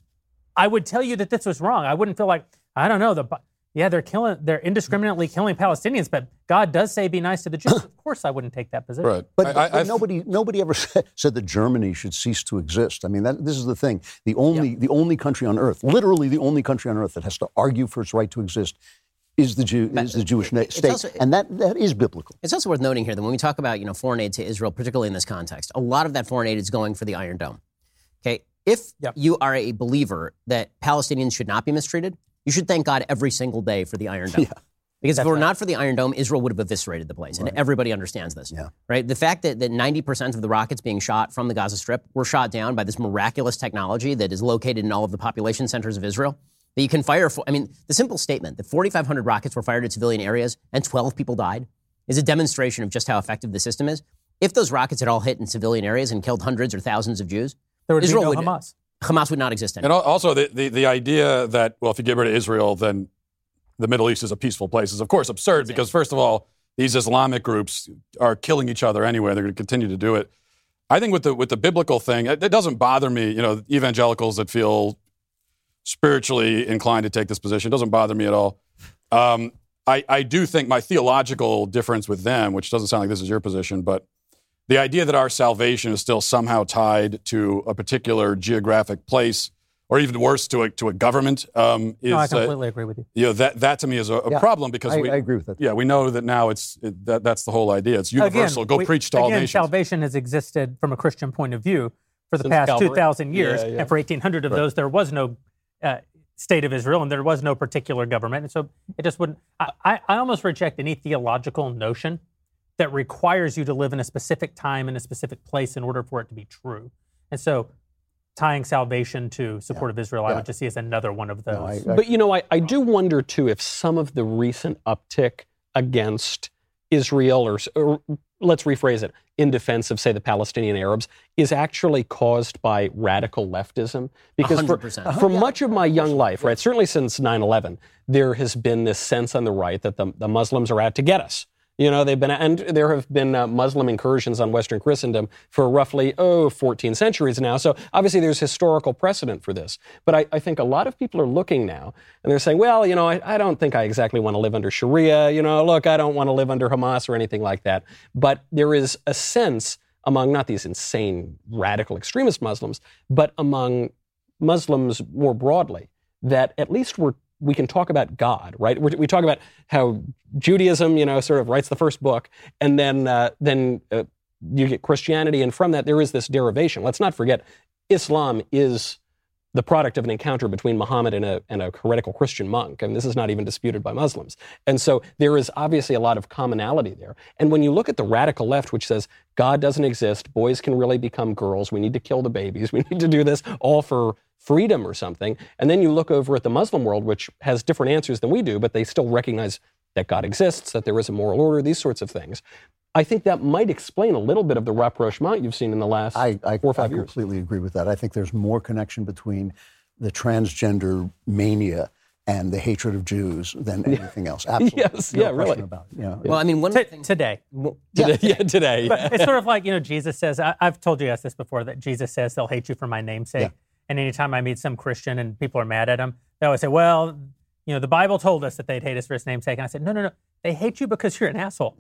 I would tell you that this was wrong. I wouldn't feel like, I don't know, the yeah, they're killing, they're indiscriminately killing Palestinians, but God does say be nice to the Jews. Of course, I wouldn't take that position. Right. But, I, but, I, but nobody, nobody ever said, said that Germany should cease to exist. I mean, that, this is the thing. The only, Yeah. the only country on earth, literally the only country on earth that has to argue for its right to exist, is the Jew, is the Jewish na- state, also- and that that is biblical. It's also worth noting here that when we talk about, you know, foreign aid to Israel, particularly in this context, a lot of that foreign aid is going for the Iron Dome. Okay, if Yep. you are a believer that Palestinians should not be mistreated, you should thank God every single day for the Iron Dome. Yeah. Because if That's it were right. not for the Iron Dome, Israel would have eviscerated the place, and everybody understands this. Yeah. Right? The fact that, that ninety percent of the rockets being shot from the Gaza Strip were shot down by this miraculous technology that is located in all of the population centers of Israel, that you can fire, for, I mean, the simple statement that forty-five hundred rockets were fired at civilian areas and twelve people died is a demonstration of just how effective the system is. If those rockets had all hit in civilian areas and killed hundreds or thousands of Jews, There would Israel be no would, Hamas. Hamas would not exist anymore. And al- also the, the, the idea that, well, if you get rid of Israel, then the Middle East is a peaceful place is, of course, absurd because, first of all, these Islamic groups are killing each other anyway. They're going to continue to do it. I think with the with the biblical thing, it, it doesn't bother me. You know, evangelicals that feel spiritually inclined to take this position, doesn't bother me at all. Um, I, I do think my theological difference with them, which doesn't sound like this is your position, but the idea that our salvation is still somehow tied to a particular geographic place, or even worse, to a to a government, um, is No, I uh, completely agree with you. you know, that that to me is a, a Yeah, problem because I, we I agree with that. yeah we know that now it's it, that that's the whole idea. It's universal. Again, Go we- preach to all again, nations. salvation has existed from a Christian point of view for the Since past Calvary. two thousand years, Yeah, yeah. and for eighteen hundred of those, there was no uh, state of Israel, and there was no particular government, and so it just wouldn't. I, I, I almost reject any theological notion that requires you to live in a specific time in a specific place in order for it to be true, and so tying salvation to support of Israel, I Yeah. would just see as another one of those. No, I- I- But, you know, I, I do wonder, too, if some of the recent uptick against Israel, or, or let's rephrase it, in defense of, say, the Palestinian Arabs, is actually caused by radical leftism. Because one for, hundred percent. for much of my young life, right, certainly since nine eleven, there has been this sense on the right that the, the Muslims are out to get us. You know, they've been, and there have been uh, Muslim incursions on Western Christendom for roughly, oh, fourteen centuries now. So obviously there's historical precedent for this. But I, I think a lot of people are looking now and they're saying, well, you know, I, I don't think I exactly want to live under Sharia. You know, look, I don't want to live under Hamas or anything like that. But there is a sense among not these insane radical extremist Muslims, but among Muslims more broadly, that at least we're we can talk about God, right? We, we talk about how Judaism, you know, sort of writes the first book, and then uh, then uh, you get Christianity, and from that there is this derivation. Let's not forget, Islam is the product of an encounter between Muhammad and a, and a heretical Christian monk, and this is not even disputed by Muslims. And so there is obviously a lot of commonality there. And when you look at the radical left, which says God doesn't exist, boys can really become girls, we need to kill the babies, we need to do this all for freedom or something, and then you look over at the Muslim world, which has different answers than we do, but they still recognize that God exists, that there is a moral order, these sorts of things. I think that might explain a little bit of the rapprochement you've seen in the last I, I, four or five I years. completely agree with that. I think there's more connection between the transgender mania and the hatred of Jews than anything else. Absolutely. Yes, no yeah, question really. about it. You know, Well, I mean, one of T- the things... today. Today, yeah, today. But it's sort of like, you know, Jesus says, I, I've told you guys this before, that Jesus says they'll hate you for my name's sake. Yeah. And anytime I meet some Christian and people are mad at him, they always say, well, you know, the Bible told us that they'd hate us for his name's sake. And I said, no, no, no. They hate you because you're an asshole.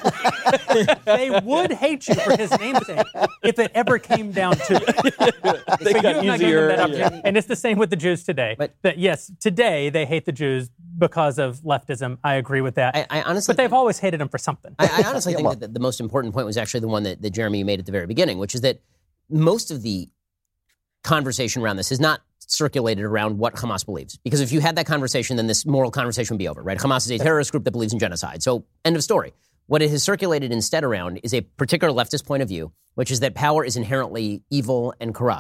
They would hate you for his name's sake if it ever came down to it. They But got you're not giving easier. them that yeah. opportunity. And it's the same with the Jews today. But- that yes, today they hate the Jews because of leftism. I agree with that. I, I honestly but they've always hated them for something. I, I honestly Yeah, think well- that the, the most important point was actually the one that, that Jeremy made at the very beginning, which is that most of the conversation around this is not circulated around what Hamas believes. Because if you had that conversation, then this moral conversation would be over, right? Hamas is a terrorist group that believes in genocide. So, end of story. What it has circulated instead around is a particular leftist point of view, which is that power is inherently evil and corrupt,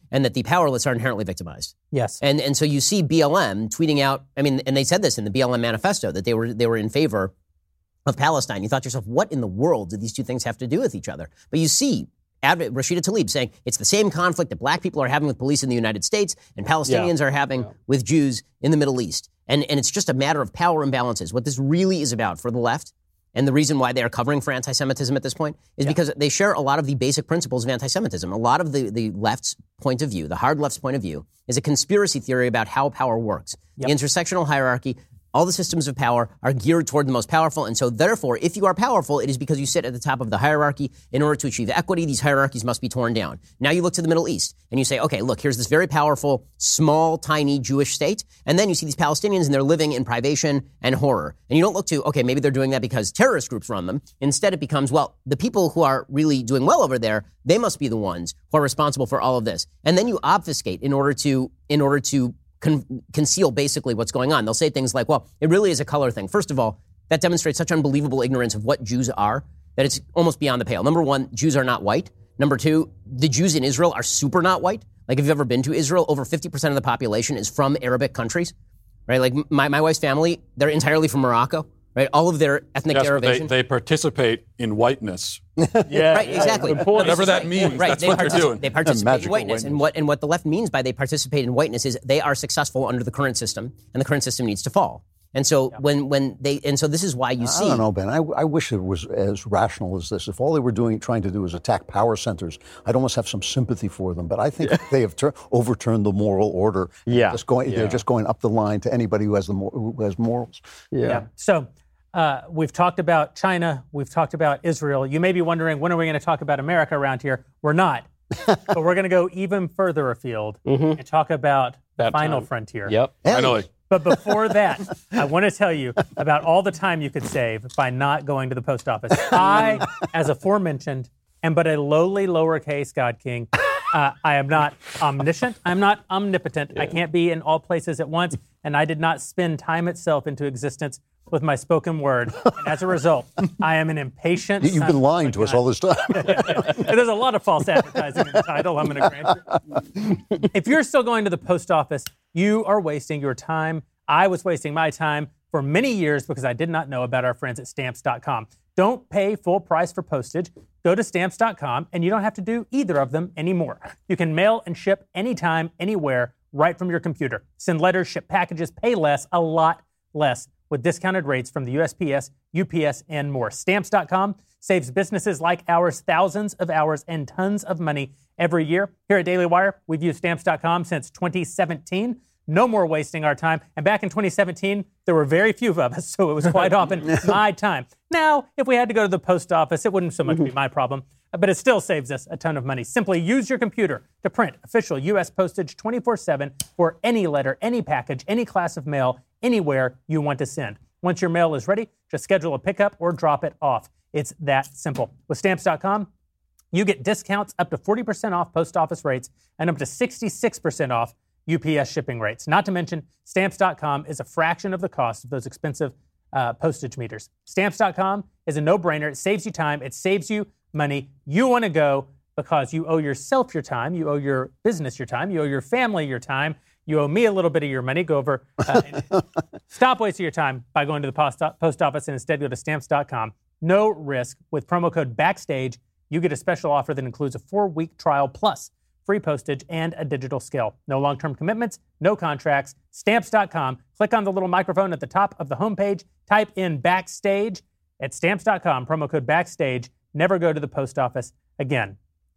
and that the powerless are inherently victimized. Yes. And and so you see B L M tweeting out, I mean, and they said this in the B L M manifesto, that they were they were in favor of Palestine. You thought to yourself, what in the world do these two things have to do with each other? But you see Adv- Rashida Tlaib saying it's the same conflict that black people are having with police in the United States and Palestinians Yeah. are having Yeah. with Jews in the Middle East. And, and it's just a matter of power imbalances. What this really is about for the left, and the reason why they are covering for anti-Semitism at this point, is yeah. because they share a lot of the basic principles of anti-Semitism. A lot of the, the left's point of view, the hard left's point of view, is a conspiracy theory about how power works. Yep. The intersectional hierarchy, all the systems of power are geared toward the most powerful. And so therefore, if you are powerful, it is because you sit at the top of the hierarchy. In order to achieve equity, these hierarchies must be torn down. Now you look to the Middle East and you say, okay, look, here's this very powerful, small, tiny Jewish state. And then you see these Palestinians and they're living in privation and horror. And you don't look to, okay, maybe they're doing that because terrorist groups run them. Instead, it becomes, well, the people who are really doing well over there, they must be the ones who are responsible for all of this. And then you obfuscate in order to, in order to, Con- conceal basically what's going on. They'll say things like, well, it really is a color thing. First of all, that demonstrates such unbelievable ignorance of what Jews are that it's almost beyond the pale. Number one, Jews are not white. Number two, the Jews in Israel are super not white. Like if you've ever been to Israel, over fifty percent of the population is from Arabic countries, right? Like my, my wife's family, they're entirely from Morocco, right? All of their ethnic yes, derivation. They, they participate in whiteness. Yeah, right, exactly. Whatever that means, right. that's they what partic- they're doing. They participate Magical in whiteness. whiteness. And what, and what the left means by they participate in whiteness is they are successful under the current system, and the current system needs to fall. And so yeah. when, when they, and so this is why you I see. I don't know, Ben. I, I wish it was as rational as this. If all they were doing, trying to do is attack power centers, I'd almost have some sympathy for them. But I think yeah. they have tur- overturned the moral order. Yeah. Just going, yeah. They're just going up the line to anybody who has the mor- who has morals. Yeah. yeah. So uh, we've talked about China. We've talked about Israel. You may be wondering, when are we going to talk about America around here? We're not. But we're going to go even further afield mm-hmm. and talk about the that final time. frontier. Yep. Finally. But before that, I want to tell you about all the time you could save by not going to the post office. I, as aforementioned, am but a lowly lowercase God King. Uh, I am not omniscient. I'm not omnipotent. Yeah. I can't be in all places at once. And I did not spin time itself into existence with my spoken word. And as a result, I am an impatient You've been lying to us all this time. There's a lot of false advertising in the title, I'm going to grant you. If you're still going to the post office, you are wasting your time. I was wasting my time for many years because I did not know about our friends at Stamps dot com. Don't pay full price for postage. Go to Stamps dot com, and you don't have to do either of them anymore. You can mail and ship anytime, anywhere, right from your computer. Send letters, ship packages, pay less, a lot less, with discounted rates from the U S P S, U P S, and more. Stamps dot com saves businesses like ours thousands of hours and tons of money every year. Here at Daily Wire, we've used Stamps dot com since twenty seventeen. No more wasting our time. And back in twenty seventeen, there were very few of us, so it was quite often my time. Now, if we had to go to the post office, it wouldn't so much be my problem, but it still saves us a ton of money. Simply use your computer to print official U S postage twenty-four seven for any letter, any package, any class of mail, anywhere you want to send. Once your mail is ready, just schedule a pickup or drop it off. It's that simple. With Stamps dot com, you get discounts up to forty percent off post office rates and up to sixty-six percent off U P S shipping rates. Not to mention, Stamps dot com is a fraction of the cost of those expensive uh, postage meters. Stamps dot com is a no-brainer. It saves you time. It saves you money. You want to go because you owe yourself your time. You owe your business your time. You owe your family your time. You owe me a little bit of your money. Go over. Uh, and stop wasting your time by going to the post, post office and instead go to Stamps dot com. No risk. With promo code BACKSTAGE, you get a special offer that includes a four-week trial plus free postage and a digital scale. No long-term commitments, no contracts. Stamps dot com. Click on the little microphone at the top of the homepage. Type in Backstage at Stamps dot com. Promo code Backstage. Never go to the post office again.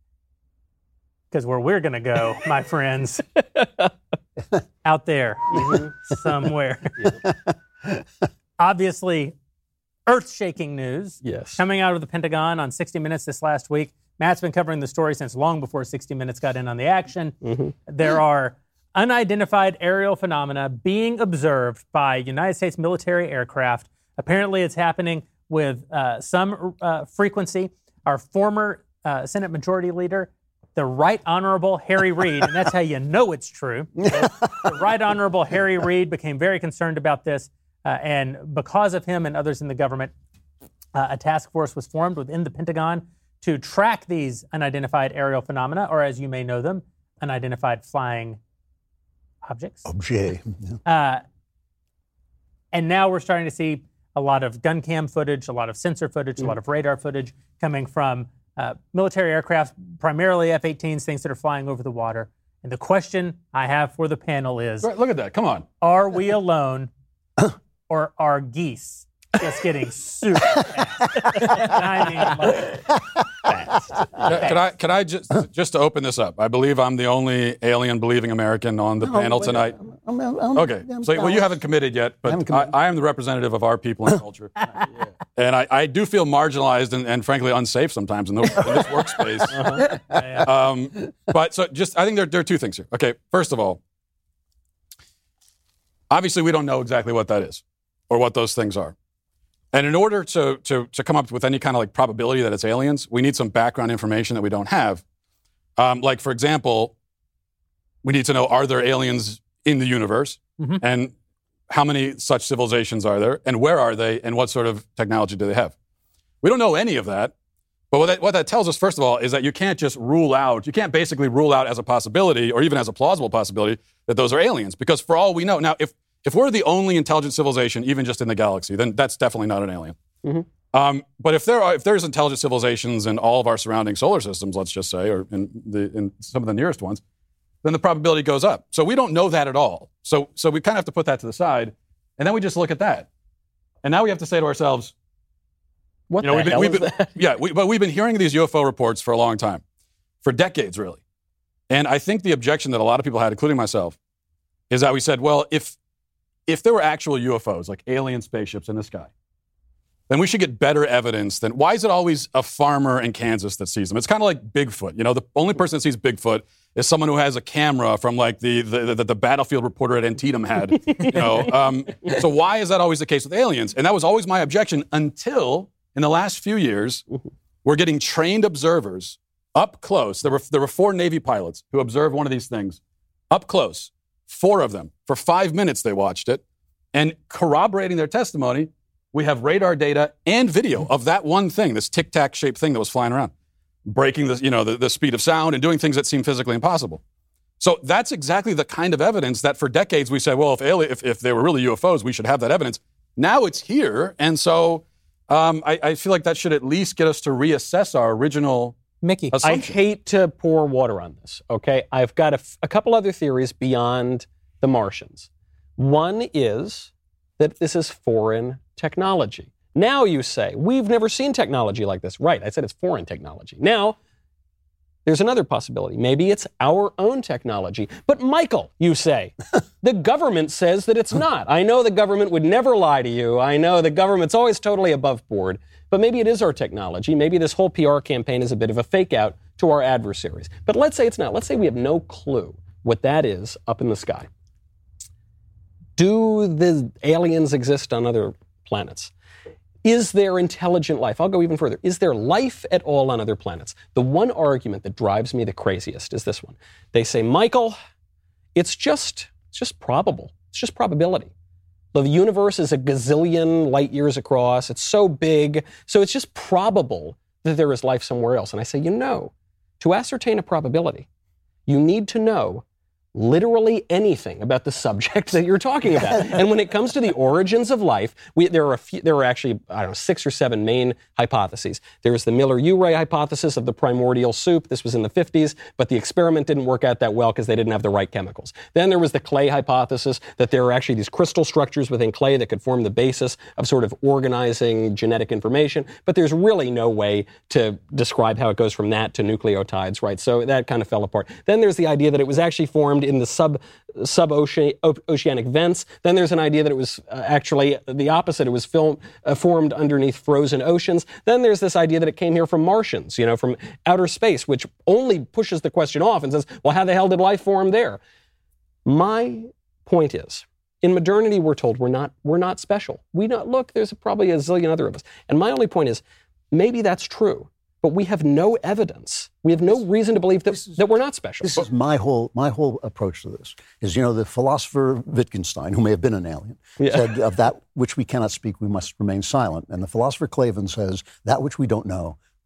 Because where we're going to go, my friends, out there somewhere. Obviously, earth-shaking news Yes. coming out of the Pentagon on sixty minutes this last week. Matt's been covering the story since long before sixty minutes got in on the action. Mm-hmm. There are unidentified aerial phenomena being observed by United States military aircraft. Apparently, it's happening with uh, some uh, frequency. Our former uh, Senate Majority Leader, the Right Honorable Harry Reid, and that's how you know it's true. The Right Honorable Harry Reid became very concerned about this, uh, and because of him and others in the government, uh, a task force was formed within the Pentagon to track these unidentified aerial phenomena, or as you may know them, unidentified flying objects. Objet. Yeah. Uh, and now we're starting to see a lot of gun cam footage, a lot of sensor footage, mm. a lot of radar footage coming from uh, military aircraft, primarily F eighteens, things that are flying over the water. And the question I have for the panel is... Right, look at that. Come on. Are we alone or are geese just getting super fast? I mean, like, fast. Can, can I, can I just, just to open this up, I believe I'm the only alien-believing American on the No, panel wait, tonight. I'm, I'm, I'm, Okay, I'm, so well, you haven't committed yet, but haven't I, committed. I am the representative of our people and culture. And I, I do feel marginalized and, and frankly unsafe sometimes in, the, in this workspace. Uh-huh. Um, but so just, I think there, there are two things here. Okay, first of all, obviously we don't know exactly what that is or what those things are. And in order to, to, to come up with any kind of like probability that it's aliens, we need some background information that we don't have. Um, like, for example, we need to know, are there aliens in the universe? Mm-hmm. And how many such civilizations are there? And where are they? And what sort of technology do they have? We don't know any of that. But what that, what that tells us, first of all, is that you can't just rule out, you can't basically rule out as a possibility or even as a plausible possibility that those are aliens. Because for all we know, now, if If we're the only intelligent civilization, even just in the galaxy, then that's definitely not an alien. Mm-hmm. Um, but if there are, if there's intelligent civilizations in all of our surrounding solar systems, let's just say, or in the in some of the nearest ones, then the probability goes up. So we don't know that at all. So so we kind of have to put that to the side, and then we just look at that, and now we have to say to ourselves, "What you know, the we've been, hell we've is been, that?" Yeah, we, but we've been hearing these U F O reports for a long time, for decades, really. And I think the objection that a lot of people had, including myself, is that we said, well, if If there were actual U F Os, like alien spaceships in the sky, then we should get better evidence than, why is it always a farmer in Kansas that sees them? It's kind of like Bigfoot. You know, the only person that sees Bigfoot is someone who has a camera from like the the, the, the battlefield reporter at Antietam had. You know, um, so why is that always the case with aliens? And that was always my objection until in the last few years, we're getting trained observers up close. There were there were four Navy pilots who observed one of these things up close. Four of them. For five minutes, they watched it. And corroborating their testimony, we have radar data and video of that one thing, this tic-tac shaped thing that was flying around, breaking the, you know, the, the speed of sound and doing things that seem physically impossible. So that's exactly the kind of evidence that for decades we said, well, if, alien, if, if they were really U F Os, we should have that evidence. Now it's here. And so um, I, I feel like that should at least get us to reassess our original Mickey, I hate to pour water on this, okay? I've got a, f- a couple other theories beyond the Martians. One is that this is foreign technology. Now you say, we've never seen technology like this. Right, I said it's foreign technology. Now, there's another possibility. Maybe it's our own technology. But Michael, you say, the government says that it's not. I know the government would never lie to you. I know the government's always totally above board. But maybe it is our technology. Maybe this whole P R campaign is a bit of a fake out to our adversaries. But let's say it's not. Let's say we have no clue what that is up in the sky. Do the aliens exist on other planets? Is there intelligent life? I'll go even further. Is there life at all on other planets? The one argument that drives me the craziest is this one. They say, Michael, it's just, it's just probable. It's just probability. The universe is a gazillion light years across. It's so big. So it's just probable that there is life somewhere else. And I say, you know, to ascertain a probability, you need to know literally anything about the subject that you're talking about. And when it comes to the origins of life, we, there are a few, there are actually, I don't know, six or seven main hypotheses. There's the Miller-Urey hypothesis of the primordial soup. This was in the fifties, but the experiment didn't work out that well because they didn't have the right chemicals. Then there was the clay hypothesis that there are actually these crystal structures within clay that could form the basis of sort of organizing genetic information, but there's really no way to describe how it goes from that to nucleotides, right? So that kind of fell apart. Then there's the idea that it was actually formed in the sub sub-oceanic vents. Then there's an idea that it was uh, actually the opposite. It was film, uh, formed underneath frozen oceans. Then there's this idea that it came here from Martians, you know, from outer space, which only pushes the question off and says, well, how the hell did life form there? My point is, in modernity, we're told we're not we're not special. We not look. There's probably a zillion other of us. And my only point is, maybe that's true, but we have no evidence. We have no reason to believe that, is, that we're not special. This is my whole my whole approach to this. Is, you know, the philosopher Wittgenstein, who may have been an alien, yeah. said, of that which we cannot speak, we must remain silent. And the philosopher Clavin says, that which we don't know,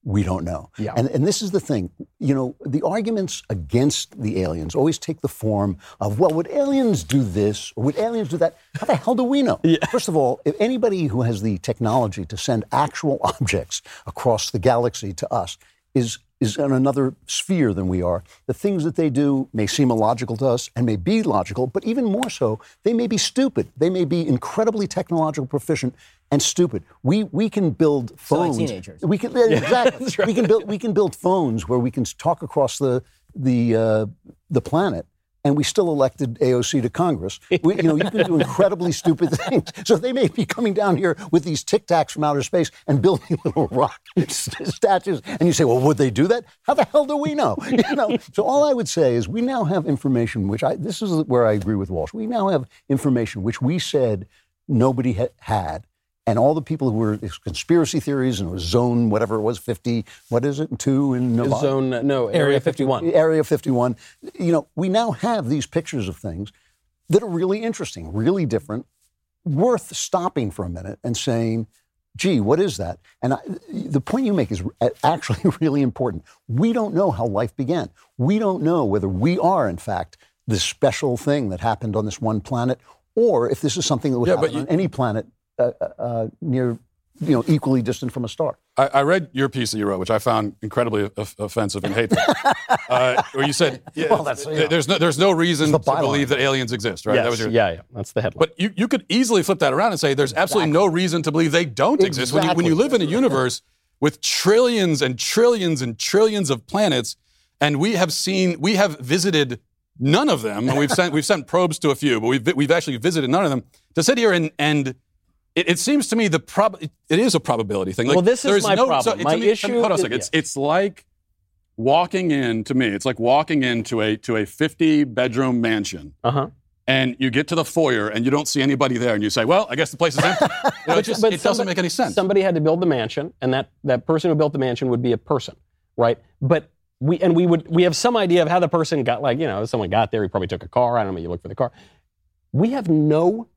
we don't know. Yeah. And, and this is the thing. You know, the arguments against the aliens always take the form of, well, would aliens do this or would aliens do that? How the hell do we know? Yeah. First of all, if anybody who has the technology to send actual objects across the galaxy to us is is in another sphere than we are. The things that they do may seem illogical to us and may be logical, but even more so, they may be stupid. They may be incredibly technological proficient and stupid. We we can build phones. So like teenagers. We can yeah, exactly. Right. We can build we can build phones where we can talk across the the uh, the planet. And we still elected A O C to Congress. We, you know, you can do incredibly stupid things. So they may be coming down here with these Tic Tacs from outer space and building little rock statues. And you say, well, would they do that? How the hell do we know? You know. So all I would say is we now have information, which I this is where I agree with Walsh. We now have information which we said nobody ha- had. And all the people who were conspiracy theories and it was zone, whatever it was, fifty, what is it, two in Nevada? Zone, no, Area fifty-one. Area fifty-one. You know, we now have these pictures of things that are really interesting, really different, worth stopping for a minute and saying, gee, what is that? And I, the point you make is actually really important. We don't know how life began. We don't know whether we are, in fact, this special thing that happened on this one planet or if this is something that would yeah, happen you, on any planet Uh, uh, near, you know, equally distant from a star. I, I read your piece that you wrote, which I found incredibly off- offensive and hateful. uh, where you said, yeah, well, that's, you know, there's no there's no reason to byline. believe that aliens exist, right? Yes, That was your, yeah, yeah, that's the headline. But you, you could easily flip that around and say there's absolutely Exactly. no reason to believe they don't Exactly. exist. When you, when you live in a universe with trillions and trillions and trillions of planets, and we have seen, we have visited none of them, and we've sent we've sent probes to a few, but we've we've actually visited none of them. To sit here and and It, it seems to me the prob it is a probability thing. Like, well, this is my no, problem. So, my me, issue. Hold on a is, second. yeah. It's it's like walking in to me. It's like walking into a to a fifty bedroom mansion, uh-huh. and you get to the foyer and you don't see anybody there, and you say, "Well, I guess the place is empty." You know, it just, but it somebody, doesn't make any sense. Somebody had to build the mansion, and that that person who built the mansion would be a person, right? But we and we would we have some idea of how the person got, like, you know, someone got there. He probably took a car. I don't know. You look for the car. We have no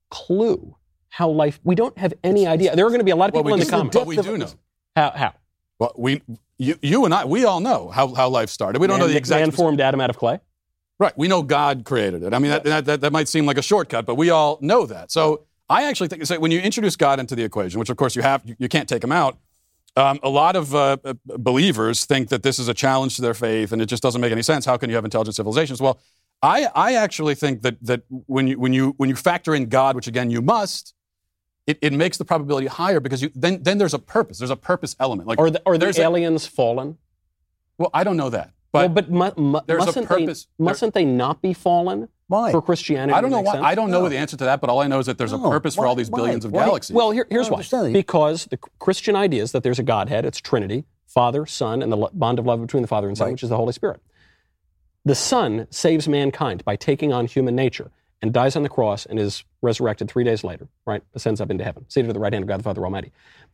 clue how life. We don't have any idea. There are going to be a lot of people well, we in do, the comments. but we do know. How? How? Well, we, you, you and I, we all know how, how life started. We don't man, know the exact. Man formed Adam out of clay. Right. We know God created it. I mean, that, that, that, that might seem like a shortcut, but we all know that. So I actually think, so when you introduce God into the equation, which of course you have, you, you can't take him out. Um, a lot of uh, believers think that this is a challenge to their faith, and it just doesn't make any sense. How can you have intelligent civilizations? Well, I, I actually think that that when you when you when you factor in God, which again you must, it, it makes the probability higher because you then then there's a purpose. There's a purpose element. Like are the, are the aliens a, fallen? Well, I don't know that. But, well, but mu- mu- there's mustn't, a purpose, they, mustn't they not be fallen why? for Christianity? I don't know why. Sense? I don't know no. the answer to that, but all I know is that there's no. a purpose why? for all these why? billions of why? galaxies. Well, here, here's why. Understand. Because the Christian idea is that there's a Godhead, it's Trinity, Father, Son, and the lo- bond of love between the Father and Son, right. which is the Holy Spirit. The Son saves mankind by taking on human nature and dies on the cross and is resurrected three days later, right? Ascends up into heaven, seated at the right hand of God the Father Almighty.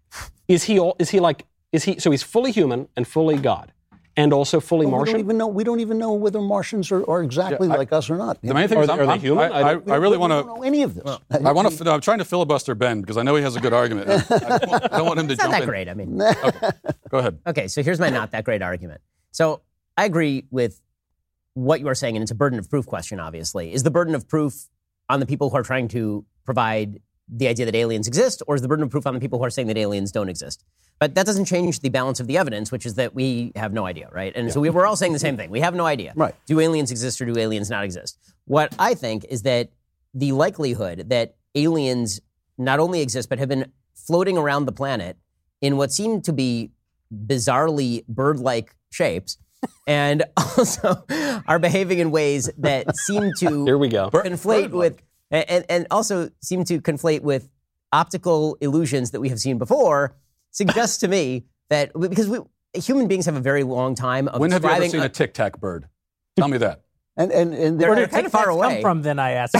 Is he all, is he like, is he, so he's fully human and fully God. And also fully well, Martian? We don't even know. We don't even know whether Martians are, are exactly Yeah, I, like us or not. The main thing are is, they, I'm, are they I'm, human? I, I, I really want We don't know any of this. Well, I want to. I'm trying to filibuster Ben because I know he has a good argument. I, I, don't, I don't want him to It's jump not that in. great. I mean, Okay, go ahead. okay, so here's my not that great argument. So I agree with what you are saying, and it's a burden of proof question, obviously. Is the burden of proof on the people who are trying to provide the idea that aliens exist, or is the burden of proof on the people who are saying that aliens don't exist? But that doesn't change the balance of the evidence, which is that we have no idea, right? And yeah. so we, we're all saying the same thing. We have no idea. Right. Do aliens exist or do aliens not exist? What I think is that the likelihood that aliens not only exist, but have been floating around the planet in what seem to be bizarrely bird-like shapes, and also are behaving in ways that seem to Here we go. conflate with, and, and also seem to conflate with optical illusions that we have seen before, suggests to me that, because we, human beings have a very long time of When have you ever describing seen a Tic Tac bird? Tell me that. And and and Where they're did it kind of far away. come from? Then I ask.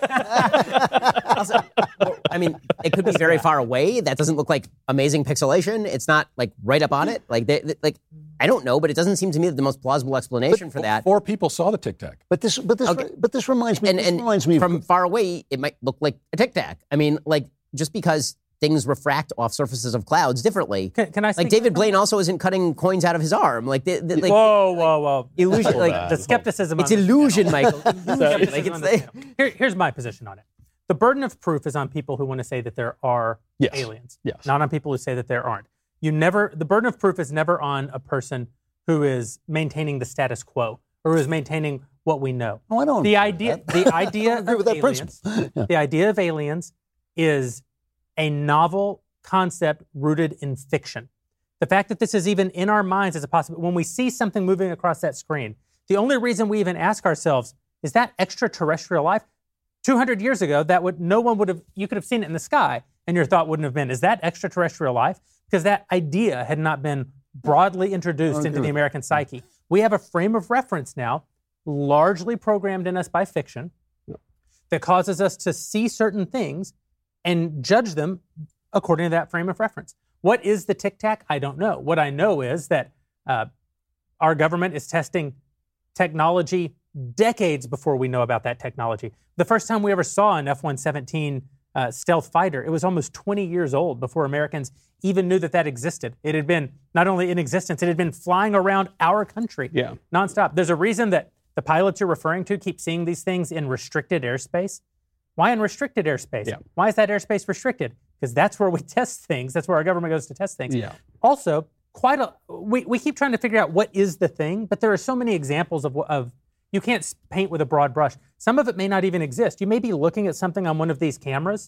Also, well, I mean, it could be very far away. That doesn't look like amazing pixelation. It's not like right up on it. Like, they, they, like I don't know, but it doesn't seem to me that the most plausible explanation for that. Four people saw the Tic Tac. But this, but this, Okay. but this reminds me. And, this and reminds me from of, far away, it might look like a Tic Tac. I mean, like just because things refract off surfaces of clouds differently. Can, can I like speak David to Blaine also isn't cutting coins out of his arm. Like, the, the, like whoa, whoa, whoa! illusion. Like The skepticism. it's on this illusion, panel. Michael. Illusion. Skepticism Like, it's on this the- panel. Here, here's my position on it. The burden of proof is on people who want to say that there are Yes. aliens, Yes. not on people who say that there aren't. You never. The burden of proof is never on a person who is maintaining the status quo or who is maintaining what we know. Oh, I don't The agree idea, with that. the idea I agree of with that aliens, principle. Yeah. the idea of aliens is a novel concept rooted in fiction. The fact that this is even in our minds is a possibility. When we see something moving across that screen, the only reason we even ask ourselves, is that extraterrestrial life? two hundred years ago, that would no one would have, you could have seen it in the sky, and your thought wouldn't have been, is that extraterrestrial life? Because that idea had not been broadly introduced into the American psyche. We have a frame of reference now, largely programmed in us by fiction, that causes us to see certain things and judge them according to that frame of reference. What is the tic-tac? I don't know. What I know is that uh, our government is testing technology decades before we know about that technology. The first time we ever saw an F one seventeen uh, stealth fighter, it was almost twenty years old before Americans even knew that that existed. It had been not only in existence, it had been flying around our country Yeah. nonstop. There's a reason that the pilots you're referring to keep seeing these things in restricted airspace. Why in restricted airspace? Yeah. Why is that airspace restricted? Because that's where we test things. That's where our government goes to test things. Yeah. Also, quite a we, we keep trying to figure out what is the thing, but there are so many examples of of you can't s- paint with a broad brush. Some of it may not even exist. You may be looking at something on one of these cameras,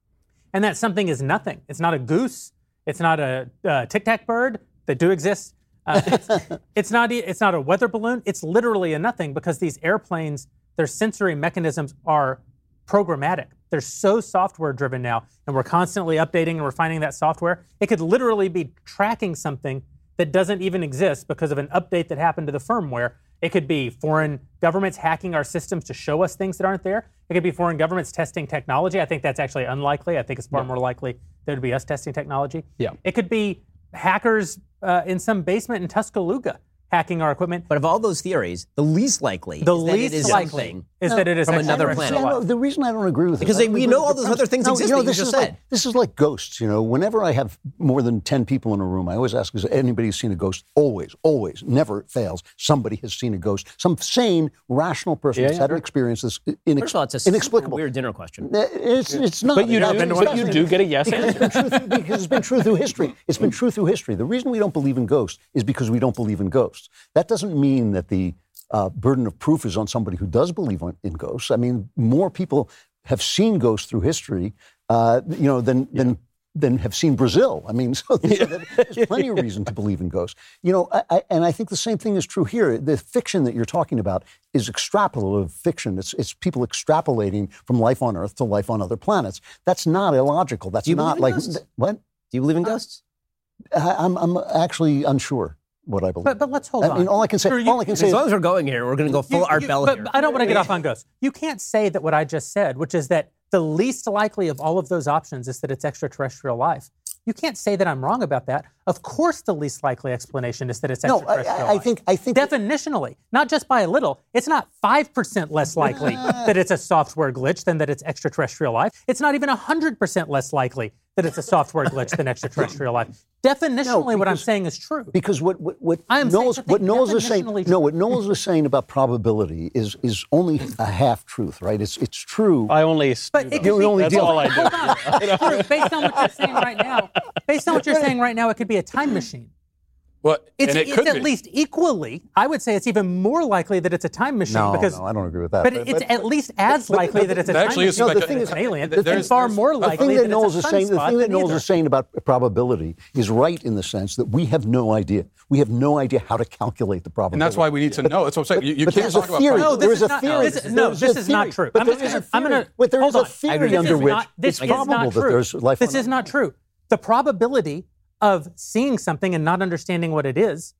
and that something is nothing. It's not a goose. It's not a uh, tic-tac bird that do exist. Uh, it's, it's not. e- It's not a weather balloon. It's literally a nothing because these airplanes, their sensory mechanisms are programmatic. They're so software driven now, and we're constantly updating and refining that software. It could literally be tracking something that doesn't even exist because of an update that happened to the firmware. It could be foreign governments hacking our systems to show us things that aren't there. It could be foreign governments testing technology. I think that's actually unlikely. I think it's far more likely there to be us testing technology. Yeah. It could be hackers uh, in some basement in Tuscaloosa hacking our equipment. But of all those theories, the least likely The is that least it is likely something is that it is from another extraterrestrial planet. See, I life. don't- the reason I don't agree with Because it, I they- we don't know agree all with those the other things premise. exist No, you know, that you this just is like, said. this is like ghosts. You know, whenever I have more than ten people in a room, I always ask, has anybody seen a ghost? Always, always, never fails. Somebody has seen a ghost. Some sane, rational person Yeah, has yeah, had sure. an experience that's inex- First of all, it's a super inexplicable. weird dinner question. Uh, It's, it's not. But you It's do, been- but you do get a yes because it's answer. been true through, because it's been true through history. It's been true through history. The reason we don't believe in ghosts is because we don't believe in ghosts. That doesn't mean that the uh, burden of proof is on somebody who does believe on, in ghosts. I mean, more people have seen ghosts through history, uh, you know, than than than have seen Brazil. I mean, so there's, there's plenty of reason to believe in ghosts. You know, I, I, and I think the same thing is true here. The fiction that you're talking about is extrapolative fiction. It's it's people extrapolating from life on Earth to life on other planets. That's not illogical. That's Do you not believe in like ghosts? what? Do you believe in ghosts? I, I'm I'm actually unsure what I believe. But, but let's hold I on. mean, all I can say, Sure, you- all I can say As is long as we're going here, we're going to go full You- Art you- Bell but, here. but I don't want to get off on ghosts. You can't say that what I just said, which is that the least likely of all of those options is that it's extraterrestrial life. You can't say that I'm wrong about that. Of course, the least likely explanation is that it's no. I, extraterrestrial I, I life. think I think Definitionally, not just by a little, it's not five percent less likely that it's a software glitch than that it's extraterrestrial life. It's not even one hundred percent less likely that it's a software glitch than extraterrestrial life. Definitionally, what I'm because- saying is true. Because what what, what I am saying Knowles something what Knowles is saying definitionally no true. what Knowles is saying about probability is is only a half truth, right? It's it's true. I only. But it could You be, only That's deal- all I do. hold on. Drew, based on what you're saying right now, based on what you're saying right now, it could be a time machine. Well, It's, and it it's could at be. least equally, I would say it's even more likely that it's a time machine no, because no, I don't agree with that. but it's at least as likely that it's a that time actually is machine No, the than thing it's is- an alien. the- It's there's- far there's- more the the likely thing that that Knowles it's is a saying, the sunspot thing that than Knowles either. is saying about probability is right in the sense that we have no idea. We have no idea how to calculate the probability. And that's why we need to know. That's what I'm saying. You, you But can't there's a talk about theory. No, probability. this there is is a not- theory. this is- no, There's this a is not theory. true. But I'm there just is a gonna- I'm theory. gonna- But there hold is a on. theory This under is which not- this it's is probable not that true. there's life This on is Earth. not true. The probability of seeing something and not understanding what it is,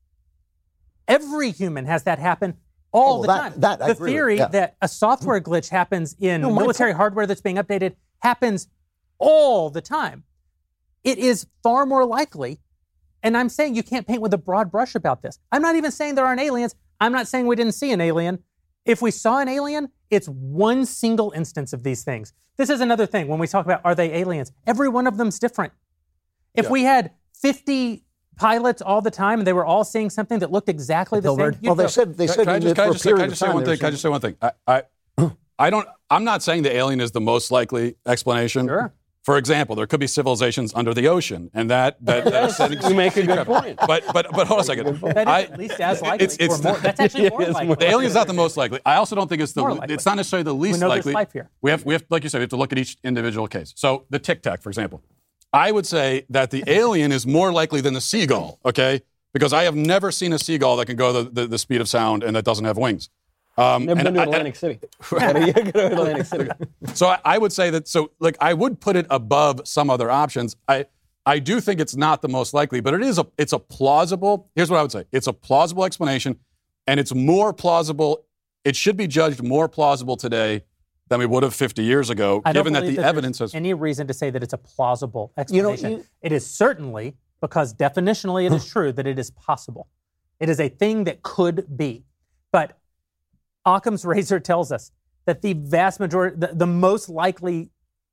every human has that happen all Oh, the that- time. that I the agree with, theory yeah. that a software glitch happens in No, my military point- hardware that's being updated happens all the time. It is far more likely, and I'm saying you can't paint with a broad brush about this. I'm not even saying there aren't aliens. I'm not saying we didn't see an alien. If we saw an alien, it's one single instance of these things. This is another thing when we talk about are they aliens? Every one of them's different. If yeah. we had fifty pilots all the time and they were all seeing something that looked exactly the same. Well, they said they said can I just, can I just, say, can I just say one thing? Can I just say one thing? I, I, I don't. I'm not saying the alien is the most likely explanation. Sure. For example, there could be civilizations under the ocean, and that that, that yes, you make a good point. But but but hold on a second. That is I, at least as likely. It's, it's, or more, that's actually more likely. The alien's not the most likely. I also don't think it's the. More It's not necessarily the least we know likely. There's life here. We have we have like you said, we have to look at each individual case. So the Tic Tac, for example, I would say that the alien is more likely than the seagull. Okay, because I have never seen a seagull that can go the, the, the speed of sound and that doesn't have wings. Um, Never been to Atlantic I, City. You go to Atlantic City. So I, I would say that. So like I would put it above some other options. I I do think it's not the most likely, but it is a it's a plausible. Here's what I would say: it's a plausible explanation, and it's more plausible. It should be judged more plausible today than we would have fifty years ago, I given don't that the that evidence has any reason to say that it's a plausible explanation. You know, you, it is certainly because definitionally it is true that it is possible. It is a thing that could be, but Occam's razor tells us that the vast majority, the, the most likely,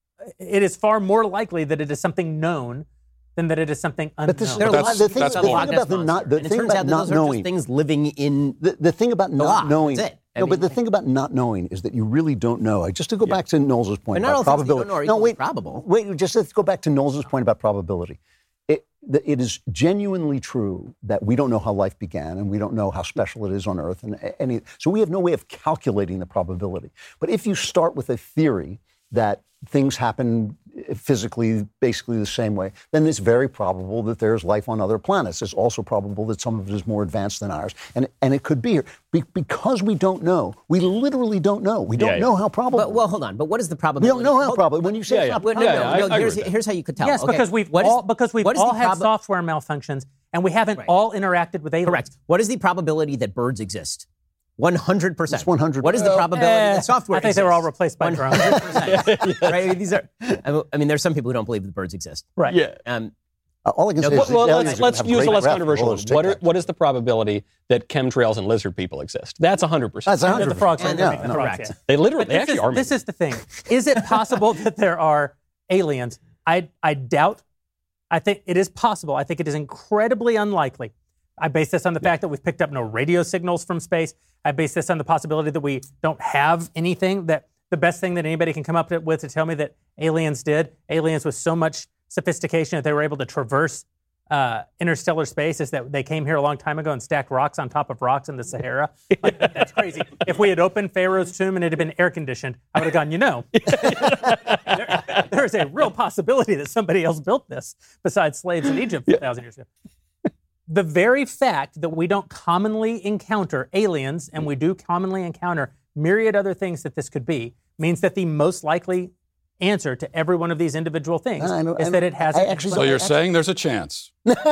it is far more likely that it is something known than that it is something unknown. But this, but that's, the thing, that's the thing about the not, the and it thing turns about out that not those are knowing, just things living in the, the thing about the not law. knowing, That's it. I no, mean, but the thing about not knowing is that you really don't know. I, just to go yeah. back to Knowles' point but not about all things probability. That you don't know are no, equally wait, probable. wait, just let's go back to Knowles' point about probability. It, the, it is genuinely true that we don't know how life began and we don't know how special it is on Earth. And any, so we have no way of calculating the probability. But if you start with a theory that things happen physically basically the same way, then it's very probable that there's life on other planets. It's also probable that some of it is more advanced than ours. And, and it could be here. Be, because we don't know, we literally don't know. We don't yeah, know yeah. how probable. But, well, hold on. But what is the probability? We don't know how Hold, probable. When you say yeah, it's yeah. not Well, no, Yeah, no, yeah, no, I- I here's, agree with here's how you could tell. Yes, Okay. because we've What is- all because we've what is the all had prob- software malfunctions and we haven't Right. all interacted with aliens. Correct. What is the probability that birds exist? one hundred percent. It's one hundred percent. What is the probability Eh, that software I think exists? they were all replaced by drones. one hundred percent. Right? These are, I mean, there's some people who don't believe that birds exist. Right. Yeah. Um, Uh, all I can No, say well, is Well, these let's, aliens let's have use a great less breath, controversial all one. those What, are, Tic Tacs. what is the probability that chemtrails and lizard people exist? That's one hundred percent. That's one hundred The percent. frogs are And- going to make the no, frogs. correct. Yeah. They literally, But they this actually is, are. this making- is the thing. Is it possible that there are aliens? I, I doubt. I think it is possible. I think it is incredibly unlikely. I base this on the fact that we've picked up no radio signals from space. I base this on the possibility that we don't have anything that the best thing that anybody can come up with to tell me that aliens did, aliens with so much sophistication that they were able to traverse uh, interstellar space is that they came here a long time ago and stacked rocks on top of rocks in the Sahara. Like, that's crazy. If we had opened Pharaoh's tomb and it had been air conditioned, I would have gone, you know, there, there's a real possibility that somebody else built this besides slaves in Egypt a thousand years ago. The very fact that we don't commonly encounter aliens and we do commonly encounter myriad other things that this could be means that the most likely answer to every one of these individual things I know- is I that know- it has I an actually- So you're explanation. saying there's a chance.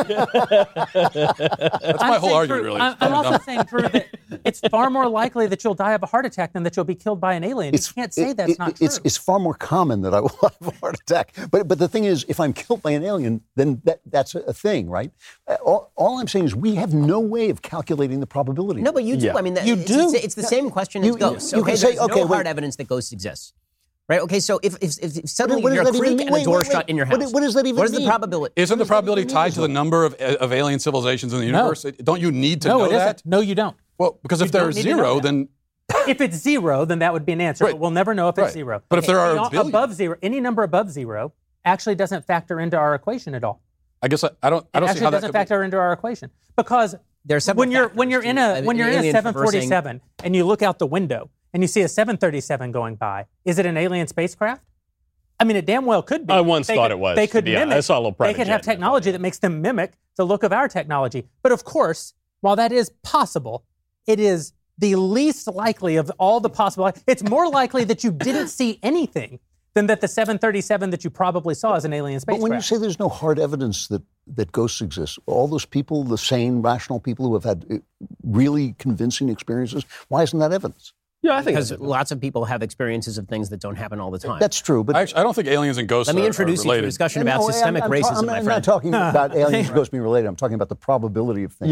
That's my I'm whole saying, argument, Drew, really. I'm, I'm also saying, Drew, that it's far more likely that you'll die of a heart attack than that you'll be killed by an alien. You can't say it- that's it- not it's, true. It's far more common that I will have a heart attack. But but the thing is, if I'm killed by an alien, then that, that's a, a thing, right? Uh, All, all I'm saying is we have no way of calculating the probability. no, but you do. Yeah. I mean, that, You it's, do. It's, it's the same question You- as ghosts. you- you okay, can say, there's okay, no hard wait. evidence that ghosts exist. Right? Okay, so if, if, if What- suddenly what you does hear a that even creak mean? and a Wait, door wait, shut wait. in your What- house, what does that even what is the mean? probability? Isn't the does that probability even tied mean? to the number of, of alien civilizations in the universe? Don't you need to no, know it that? isn't. No, you don't. Well, because if You don't there's need to know zero, that. then If it's zero, then that would be an answer. Right. But we'll never know if Right. it's zero. But if there are a Any- billion- above zero, any number above zero actually doesn't factor into our equation at all. I guess I, I don't. I It don't see actually how that doesn't could be. factor into our equation because There are several when you're when factors you're in to a an when you're in a alien seven traversing- forty-seven and you look out the window and you see a seven thirty-seven going by, is it an alien spacecraft? I mean, it damn well could be. I once They thought could- it was, They to could be honest. mimic. I saw a little They private could have jet in it. technology that makes them mimic the look of our technology. But of course, while that is possible, it is the least likely of all the possible. It's more likely that you didn't see anything than that the seven thirty-seven that you probably saw is an alien But spacecraft. when you say there's no hard evidence that, that ghosts exist, all those people, the sane, rational people who have had uh, really convincing experiences, why isn't that evidence? Yeah, I think Because that's lots of people have experiences of things that don't happen all the time. That's true, but I, actually, I don't think aliens and ghosts Let me are, introduce are you to a related. discussion No, about I'm- systemic I'm, ta- racism, I'm, my I'm friend. not talking about aliens and ghosts being related. I'm talking about the probability of things Yeah.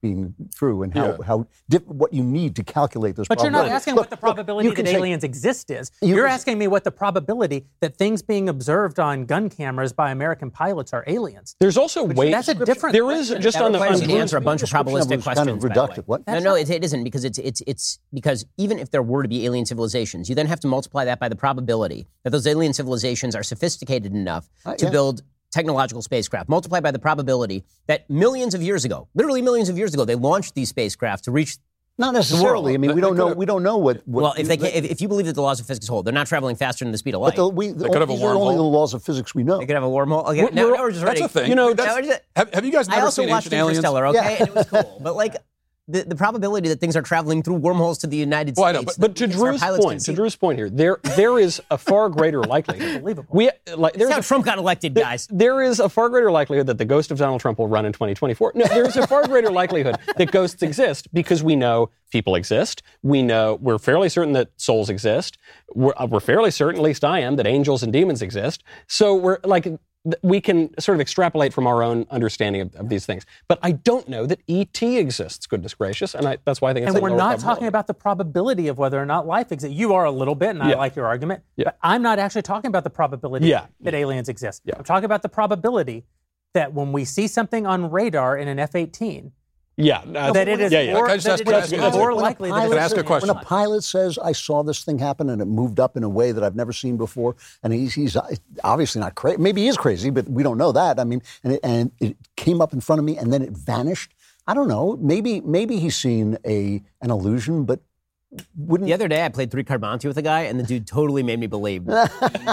being true and how, Yeah. how diff- what you need to calculate those But you're not probabilities. asking Look, what the look, probability you can that say- aliens exist is. You You're can- asking me what the probability that things being observed on gun cameras by American pilots are aliens. There's also ways. That's a different There is question. just That on the requires on you to answer a bunch of description probabilistic was kind of questions. by the way. reductive. What? No, no, it, it isn't because it's it's it's because even if there were to be alien civilizations, you then have to multiply that by the probability that those alien civilizations are sophisticated enough Uh, to yeah. build technological spacecraft. Multiply by the probability that millions of years ago, literally millions of years ago, they launched these spacecraft to reach. Not necessarily. I mean, we They don't know. could've- We don't know what. what Well, if they can, if, if you believe that the laws of physics hold, they're not traveling faster than the speed of light. but the, we, the, could have a these are only wormhole. the laws of physics we know. They could have a wormhole. Okay, We're- now, we're- now we're just That's ready. a thing. You know, That's- Now we're just- have, have you guys I never also seen watched Ancient Aliens? Interstellar, okay, Yeah. and it was cool. But like the, the probability that things are traveling through wormholes to the United Well, I know, States. But to that our Drew's pilots can point, to see- Drew's point here, there there is a far greater likelihood. Unbelievable. We like there's That's how a, Trump got elected, guys. there is a far greater likelihood that the ghost of Donald Trump will run in twenty twenty-four. No, there is a far greater likelihood that ghosts exist because we know people exist. We know we're fairly certain that souls exist. We're, uh, we're fairly certain, at least I am, that angels and demons exist. So we're like. We can sort of extrapolate from our own understanding of, of these things. But I don't know that E T exists, goodness gracious, and I, that's why I think it's And a we're lower not probability. talking about the probability of whether or not life exists. You are a little bit, and I Yeah. like your argument. Yeah. But I'm not actually talking about the probability Yeah. that aliens exist. Yeah. I'm talking about the probability that when we see something on radar in an F eighteen, Yeah, no, that it is yeah, yeah. more, Can I just that ask- it can I is ask you this? more When a likely that pilot it's Can I ask a an question? When a pilot says, "I saw this thing happen and it moved up in a way that I've never seen before," and he's, he's obviously not crazy. Maybe he is crazy, but we don't know that. I mean, and it, and it came up in front of me and then it vanished. I don't know. Maybe maybe he's seen a an illusion, but wouldn't. The other day, I played three card Monte with a guy, and the dude totally made me believe. Can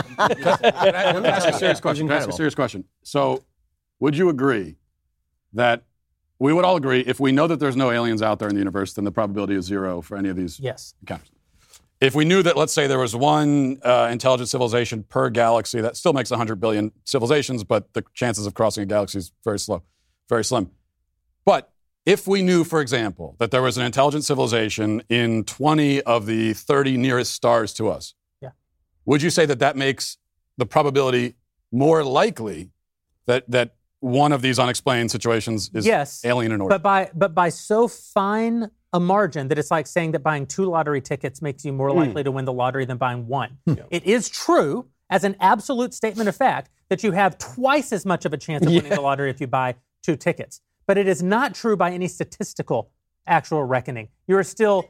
I, let me ask you a serious question. Can I ask you a serious question? So, would you agree that we would all agree if we know that there's no aliens out there in the universe, then the probability is zero for any of these Yes. encounters? If we knew that, let's say, there was one uh, intelligent civilization per galaxy, that still makes one hundred billion civilizations, but the chances of crossing a galaxy is very slow, very slim. But if we knew, for example, that there was an intelligent civilization in twenty of the thirty nearest stars to us, Yeah. would you say that that makes the probability more likely that that one of these unexplained situations is Yes. alien in order? But by but by so fine a margin that it's like saying that buying two lottery tickets makes you more likely to win the lottery than buying one. It is true, as an absolute statement of fact, that you have twice as much of a chance of winning the lottery if you buy two tickets. But it is not true by any statistical actual reckoning. You are still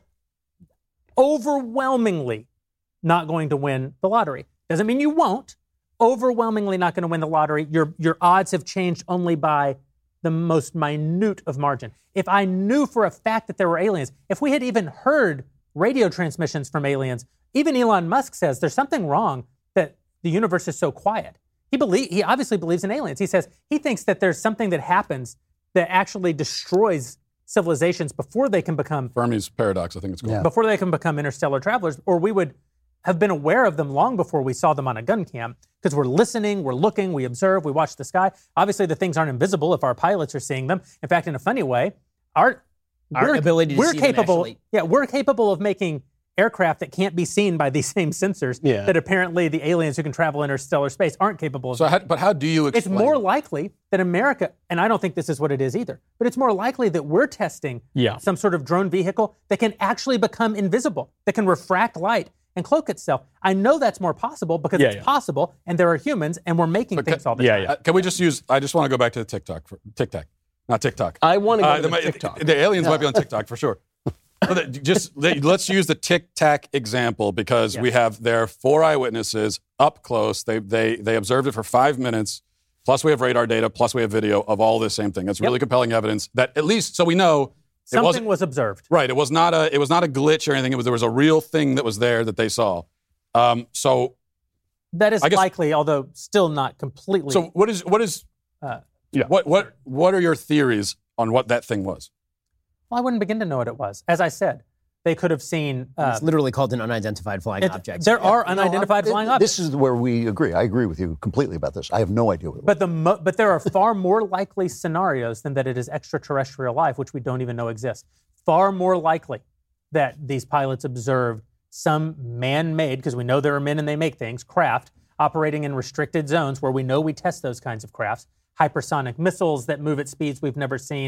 overwhelmingly not going to win the lottery. Doesn't mean you won't. Overwhelmingly not going to win the lottery. Your your odds have changed only by the most minute of margin. If I knew for a fact that there were aliens, if we had even heard radio transmissions from aliens, even Elon Musk says there's something wrong that the universe is so quiet. He believe he obviously believes in aliens. He says he thinks that there's something that happens that actually destroys civilizations before they can become Fermi's paradox, I think it's called. Yeah. before they can become interstellar travelers, or we would have been aware of them long before we saw them on a gun cam, because we're listening, we're looking, we observe, we watch the sky. Obviously, the things aren't invisible if our pilots are seeing them. In fact, in a funny way, our, Our we're, ability to we're see them capable, actually- yeah, we're capable of making aircraft that can't be seen by these same sensors Yeah. that apparently the aliens who can travel interstellar space aren't capable of. So, how, but how do you It's explain? more likely that America, and I don't think this is what it is either, but it's more likely that we're testing Yeah. some sort of drone vehicle that can actually become invisible, that can refract light and cloak itself. I know that's more possible because Yeah, it's yeah. possible, and there are humans, and we're making But things ca- all the Yeah, time. yeah. Uh, can we just use? I just want to go back to the TikTok, for, TikTok, not TikTok. I want to go Uh, to the, the mi- TikTok. the aliens might be on TikTok for sure. So that- just let- let's use the Tic Tac example because we Yes. have their four eyewitnesses up close. They they they observed it for five minutes. Plus, we have radar data. Plus, we have video of all this same thing. That's really compelling evidence that at least so we know it Something wasn't was observed. right. It was not a it was not a glitch or anything. It was there was a real thing that was there that they saw. Um, so That is I guess- likely, although still not completely. so what is what is uh, Yeah. what what what are your theories on what that thing was? well, I wouldn't begin to know what it was. As I said, they could have seen. Uh, It's literally called an unidentified flying it- object. there are No, unidentified I'm- flying th- objects. This is where we agree. I agree with you completely about this. I have no idea what it was. But the mo- but there are far more likely scenarios than that it is extraterrestrial life, which we don't even know exists. Far more likely that these pilots observed some man-made, because we know there are men and they make things, craft operating in restricted zones where we know we test those kinds of crafts, hypersonic missiles that move at speeds we've never seen,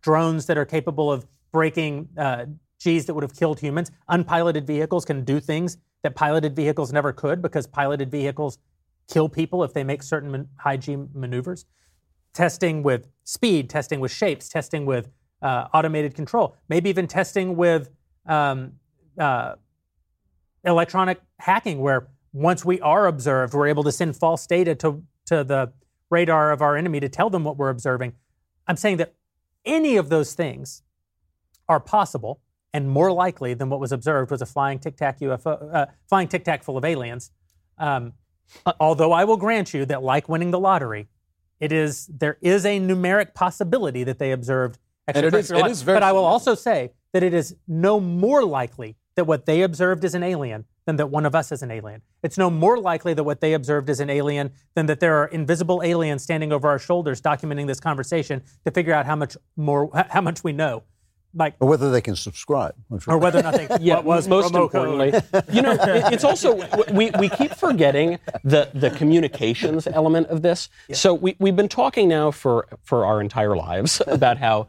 drones that are capable of breaking uh, G's that would have killed humans. Unpiloted vehicles can do things that piloted vehicles never could because piloted vehicles kill people if they make certain man- high G maneuvers. Testing with speed, testing with shapes, testing with uh, automated control, maybe even testing with um, uh, electronic hacking, where once we are observed, we're able to send false data to, to the radar of our enemy to tell them what we're observing. I'm saying that any of those things are possible and more likely than what was observed was a flying Tic Tac U F O, uh, flying Tic Tac full of aliens. Um, although I will grant you that, like winning the lottery, it is there is a numeric possibility that they observed extraterrestrial it life. is very But I will significant. also say that it is no more likely that what they observed is an alien than that one of us is an alien. It's no more likely that what they observed is an alien than that there are invisible aliens standing over our shoulders documenting this conversation to figure out how much more how much we know. Like, Or whether they can subscribe. or whether or not they Yeah, what was most promo importantly, code. you know, it- it's also we, we keep forgetting the the communications element of this. So we we've been talking now for for our entire lives about how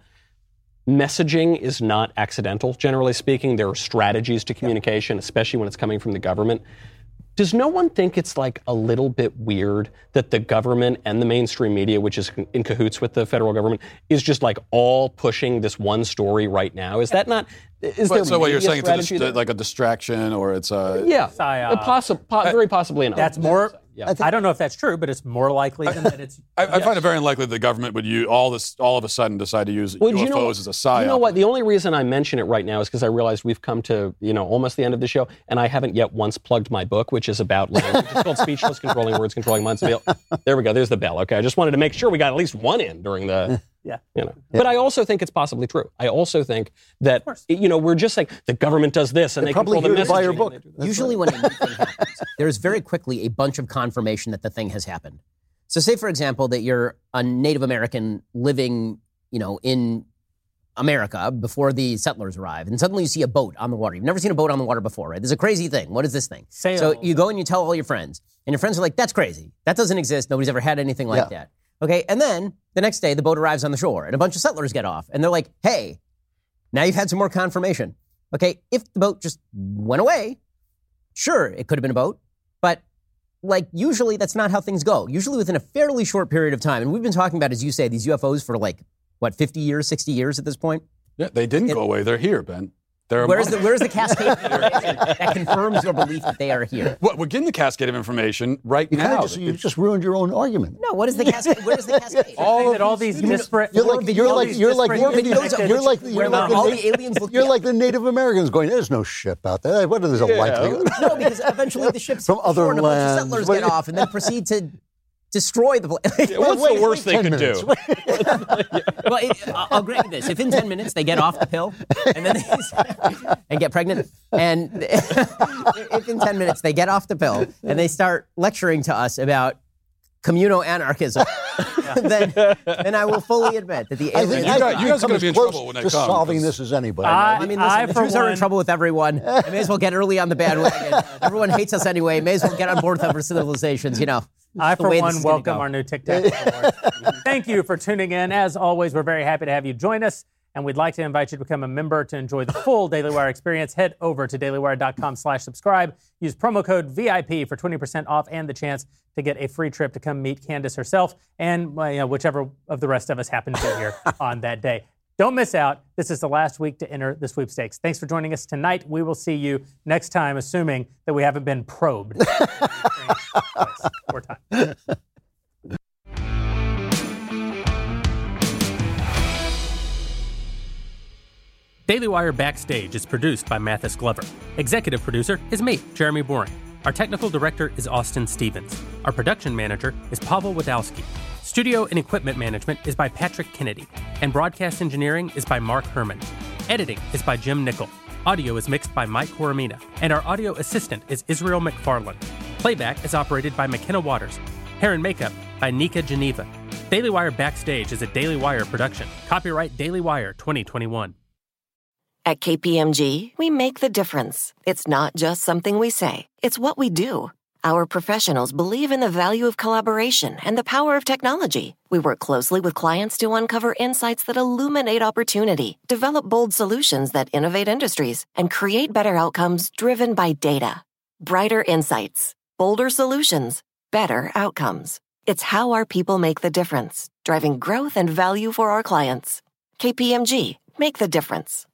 messaging is not accidental. Generally speaking, there are strategies to communication, especially when it's coming from the government. Does no one think it's like a little bit weird that the government and the mainstream media, which is in cahoots with the federal government, is just like all pushing this one story right now? Is that not? Is But, there so what you're media saying, it's a strategy dis- there? like a distraction, or it's a Yeah, Psyop. a possi- po- very possibly an That's more. Yeah. I, don't know if that's true, but it's more likely than that it's. I, I find it very unlikely the government would use all this all of a sudden decide to use Well, U F Os you know, as a psyop. You know what? The only reason I mention it right now is because I realized we've come to, you know, almost the end of the show, and I haven't yet once plugged my book, which is about language. It's called Speechless, Controlling Words, Controlling Minds. There we go. There's the bell. Okay. I just wanted to make sure we got at least one in during the, Yeah. you know. But I also think it's possibly true. I also think that, you know, we're just like, the government does this, and They they probably control the hear to buy your messaging, book. and they do this. Usually when a new thing happens, there's very quickly a bunch of confirmation that the thing has happened. So say, for example, that you're a Native American living, you know, in America before the settlers arrive, and suddenly you see a boat on the water. You've never seen a boat on the water before, right? There's a crazy thing. What is this thing? Sail. So you go and you tell all your friends, and your friends are like, that's crazy. That doesn't exist. Nobody's ever had anything like Yeah. that. Okay, and then the next day, the boat arrives on the shore, and a bunch of settlers get off, and they're like, hey, now you've had some more confirmation. Okay, if the boat just went away, sure, it could have been a boat, but like usually that's not how things go. Usually within a fairly short period of time, and we've been talking about, as you say, these U F Os for like, what, fifty years, sixty years at this point? Yeah, they didn't go away. They're here, Ben. They're Where's among the, where's the cascade of information that confirms your belief that they are here? What, we're getting the cascade of information right You, kinda now. just, you just ruined your own argument. No, what is the cascade? Where is the cascade? All that all these disparate. You're like you're all like these you're like disparate you're, videos you're, you're like where you're the- like, all the, the aliens look- you're like the Native Americans going. There's no ship out there. What is a likelihood? No, because eventually the ships From other shore and a bunch of lands. settlers What- get off and then proceed to destroy the place. What's Wait, the worst wait they ten could minutes. do? Well, it, I'll I'll grant you this. If in ten minutes they get off the pill and then they, and get pregnant, and if in ten minutes they get off the pill and they start lecturing to us about communo-anarchism, then, then I will fully admit that the I think, aliens... You I guys- think you you guys are come gonna as be in close trouble when they to come, solving because- this as anybody. I- I mean, listen, I, the for Jews are in one- trouble with everyone. I may as well get early on the bandwagon. Everyone hates us anyway. May as well get on board with other civilizations, you know. I, the for way this one, is gonna welcome go. our new Tic Tac Award. Thank you for tuning in. As always, we're very happy to have you join us, and we'd like to invite you to become a member to enjoy the full Daily Wire experience. Head over to dailywire.com slash subscribe. Use promo code V I P for twenty percent off and the chance to get a free trip to come meet Candace herself and well, you know, whichever of the rest of us happen to be here on that day. Don't miss out. This is the last week to enter the sweepstakes. Thanks for joining us tonight. We will see you next time, assuming that we haven't been probed. More time. Daily Wire Backstage is produced by Mathis Glover. Executive producer is me, Jeremy Boring. Our technical director is Austin Stevens. Our production manager is Pavel Wadowski. Studio and equipment management is by Patrick Kennedy. And broadcast engineering is by Mark Herman. Editing is by Jim Nickel. Audio is mixed by Mike Coromina. And our audio assistant is Israel McFarland. Playback is operated by McKenna Waters. Hair and makeup by Nika Geneva. Daily Wire Backstage is a Daily Wire production. Copyright Daily Wire twenty twenty-one. At K P M G, we make the difference. It's not just something we say, it's what we do. Our professionals believe in the value of collaboration and the power of technology. We work closely with clients to uncover insights that illuminate opportunity, develop bold solutions that innovate industries, and create better outcomes driven by data. Brighter insights, bolder solutions, better outcomes. It's how our people make the difference, driving growth and value for our clients. K P M G, make the difference.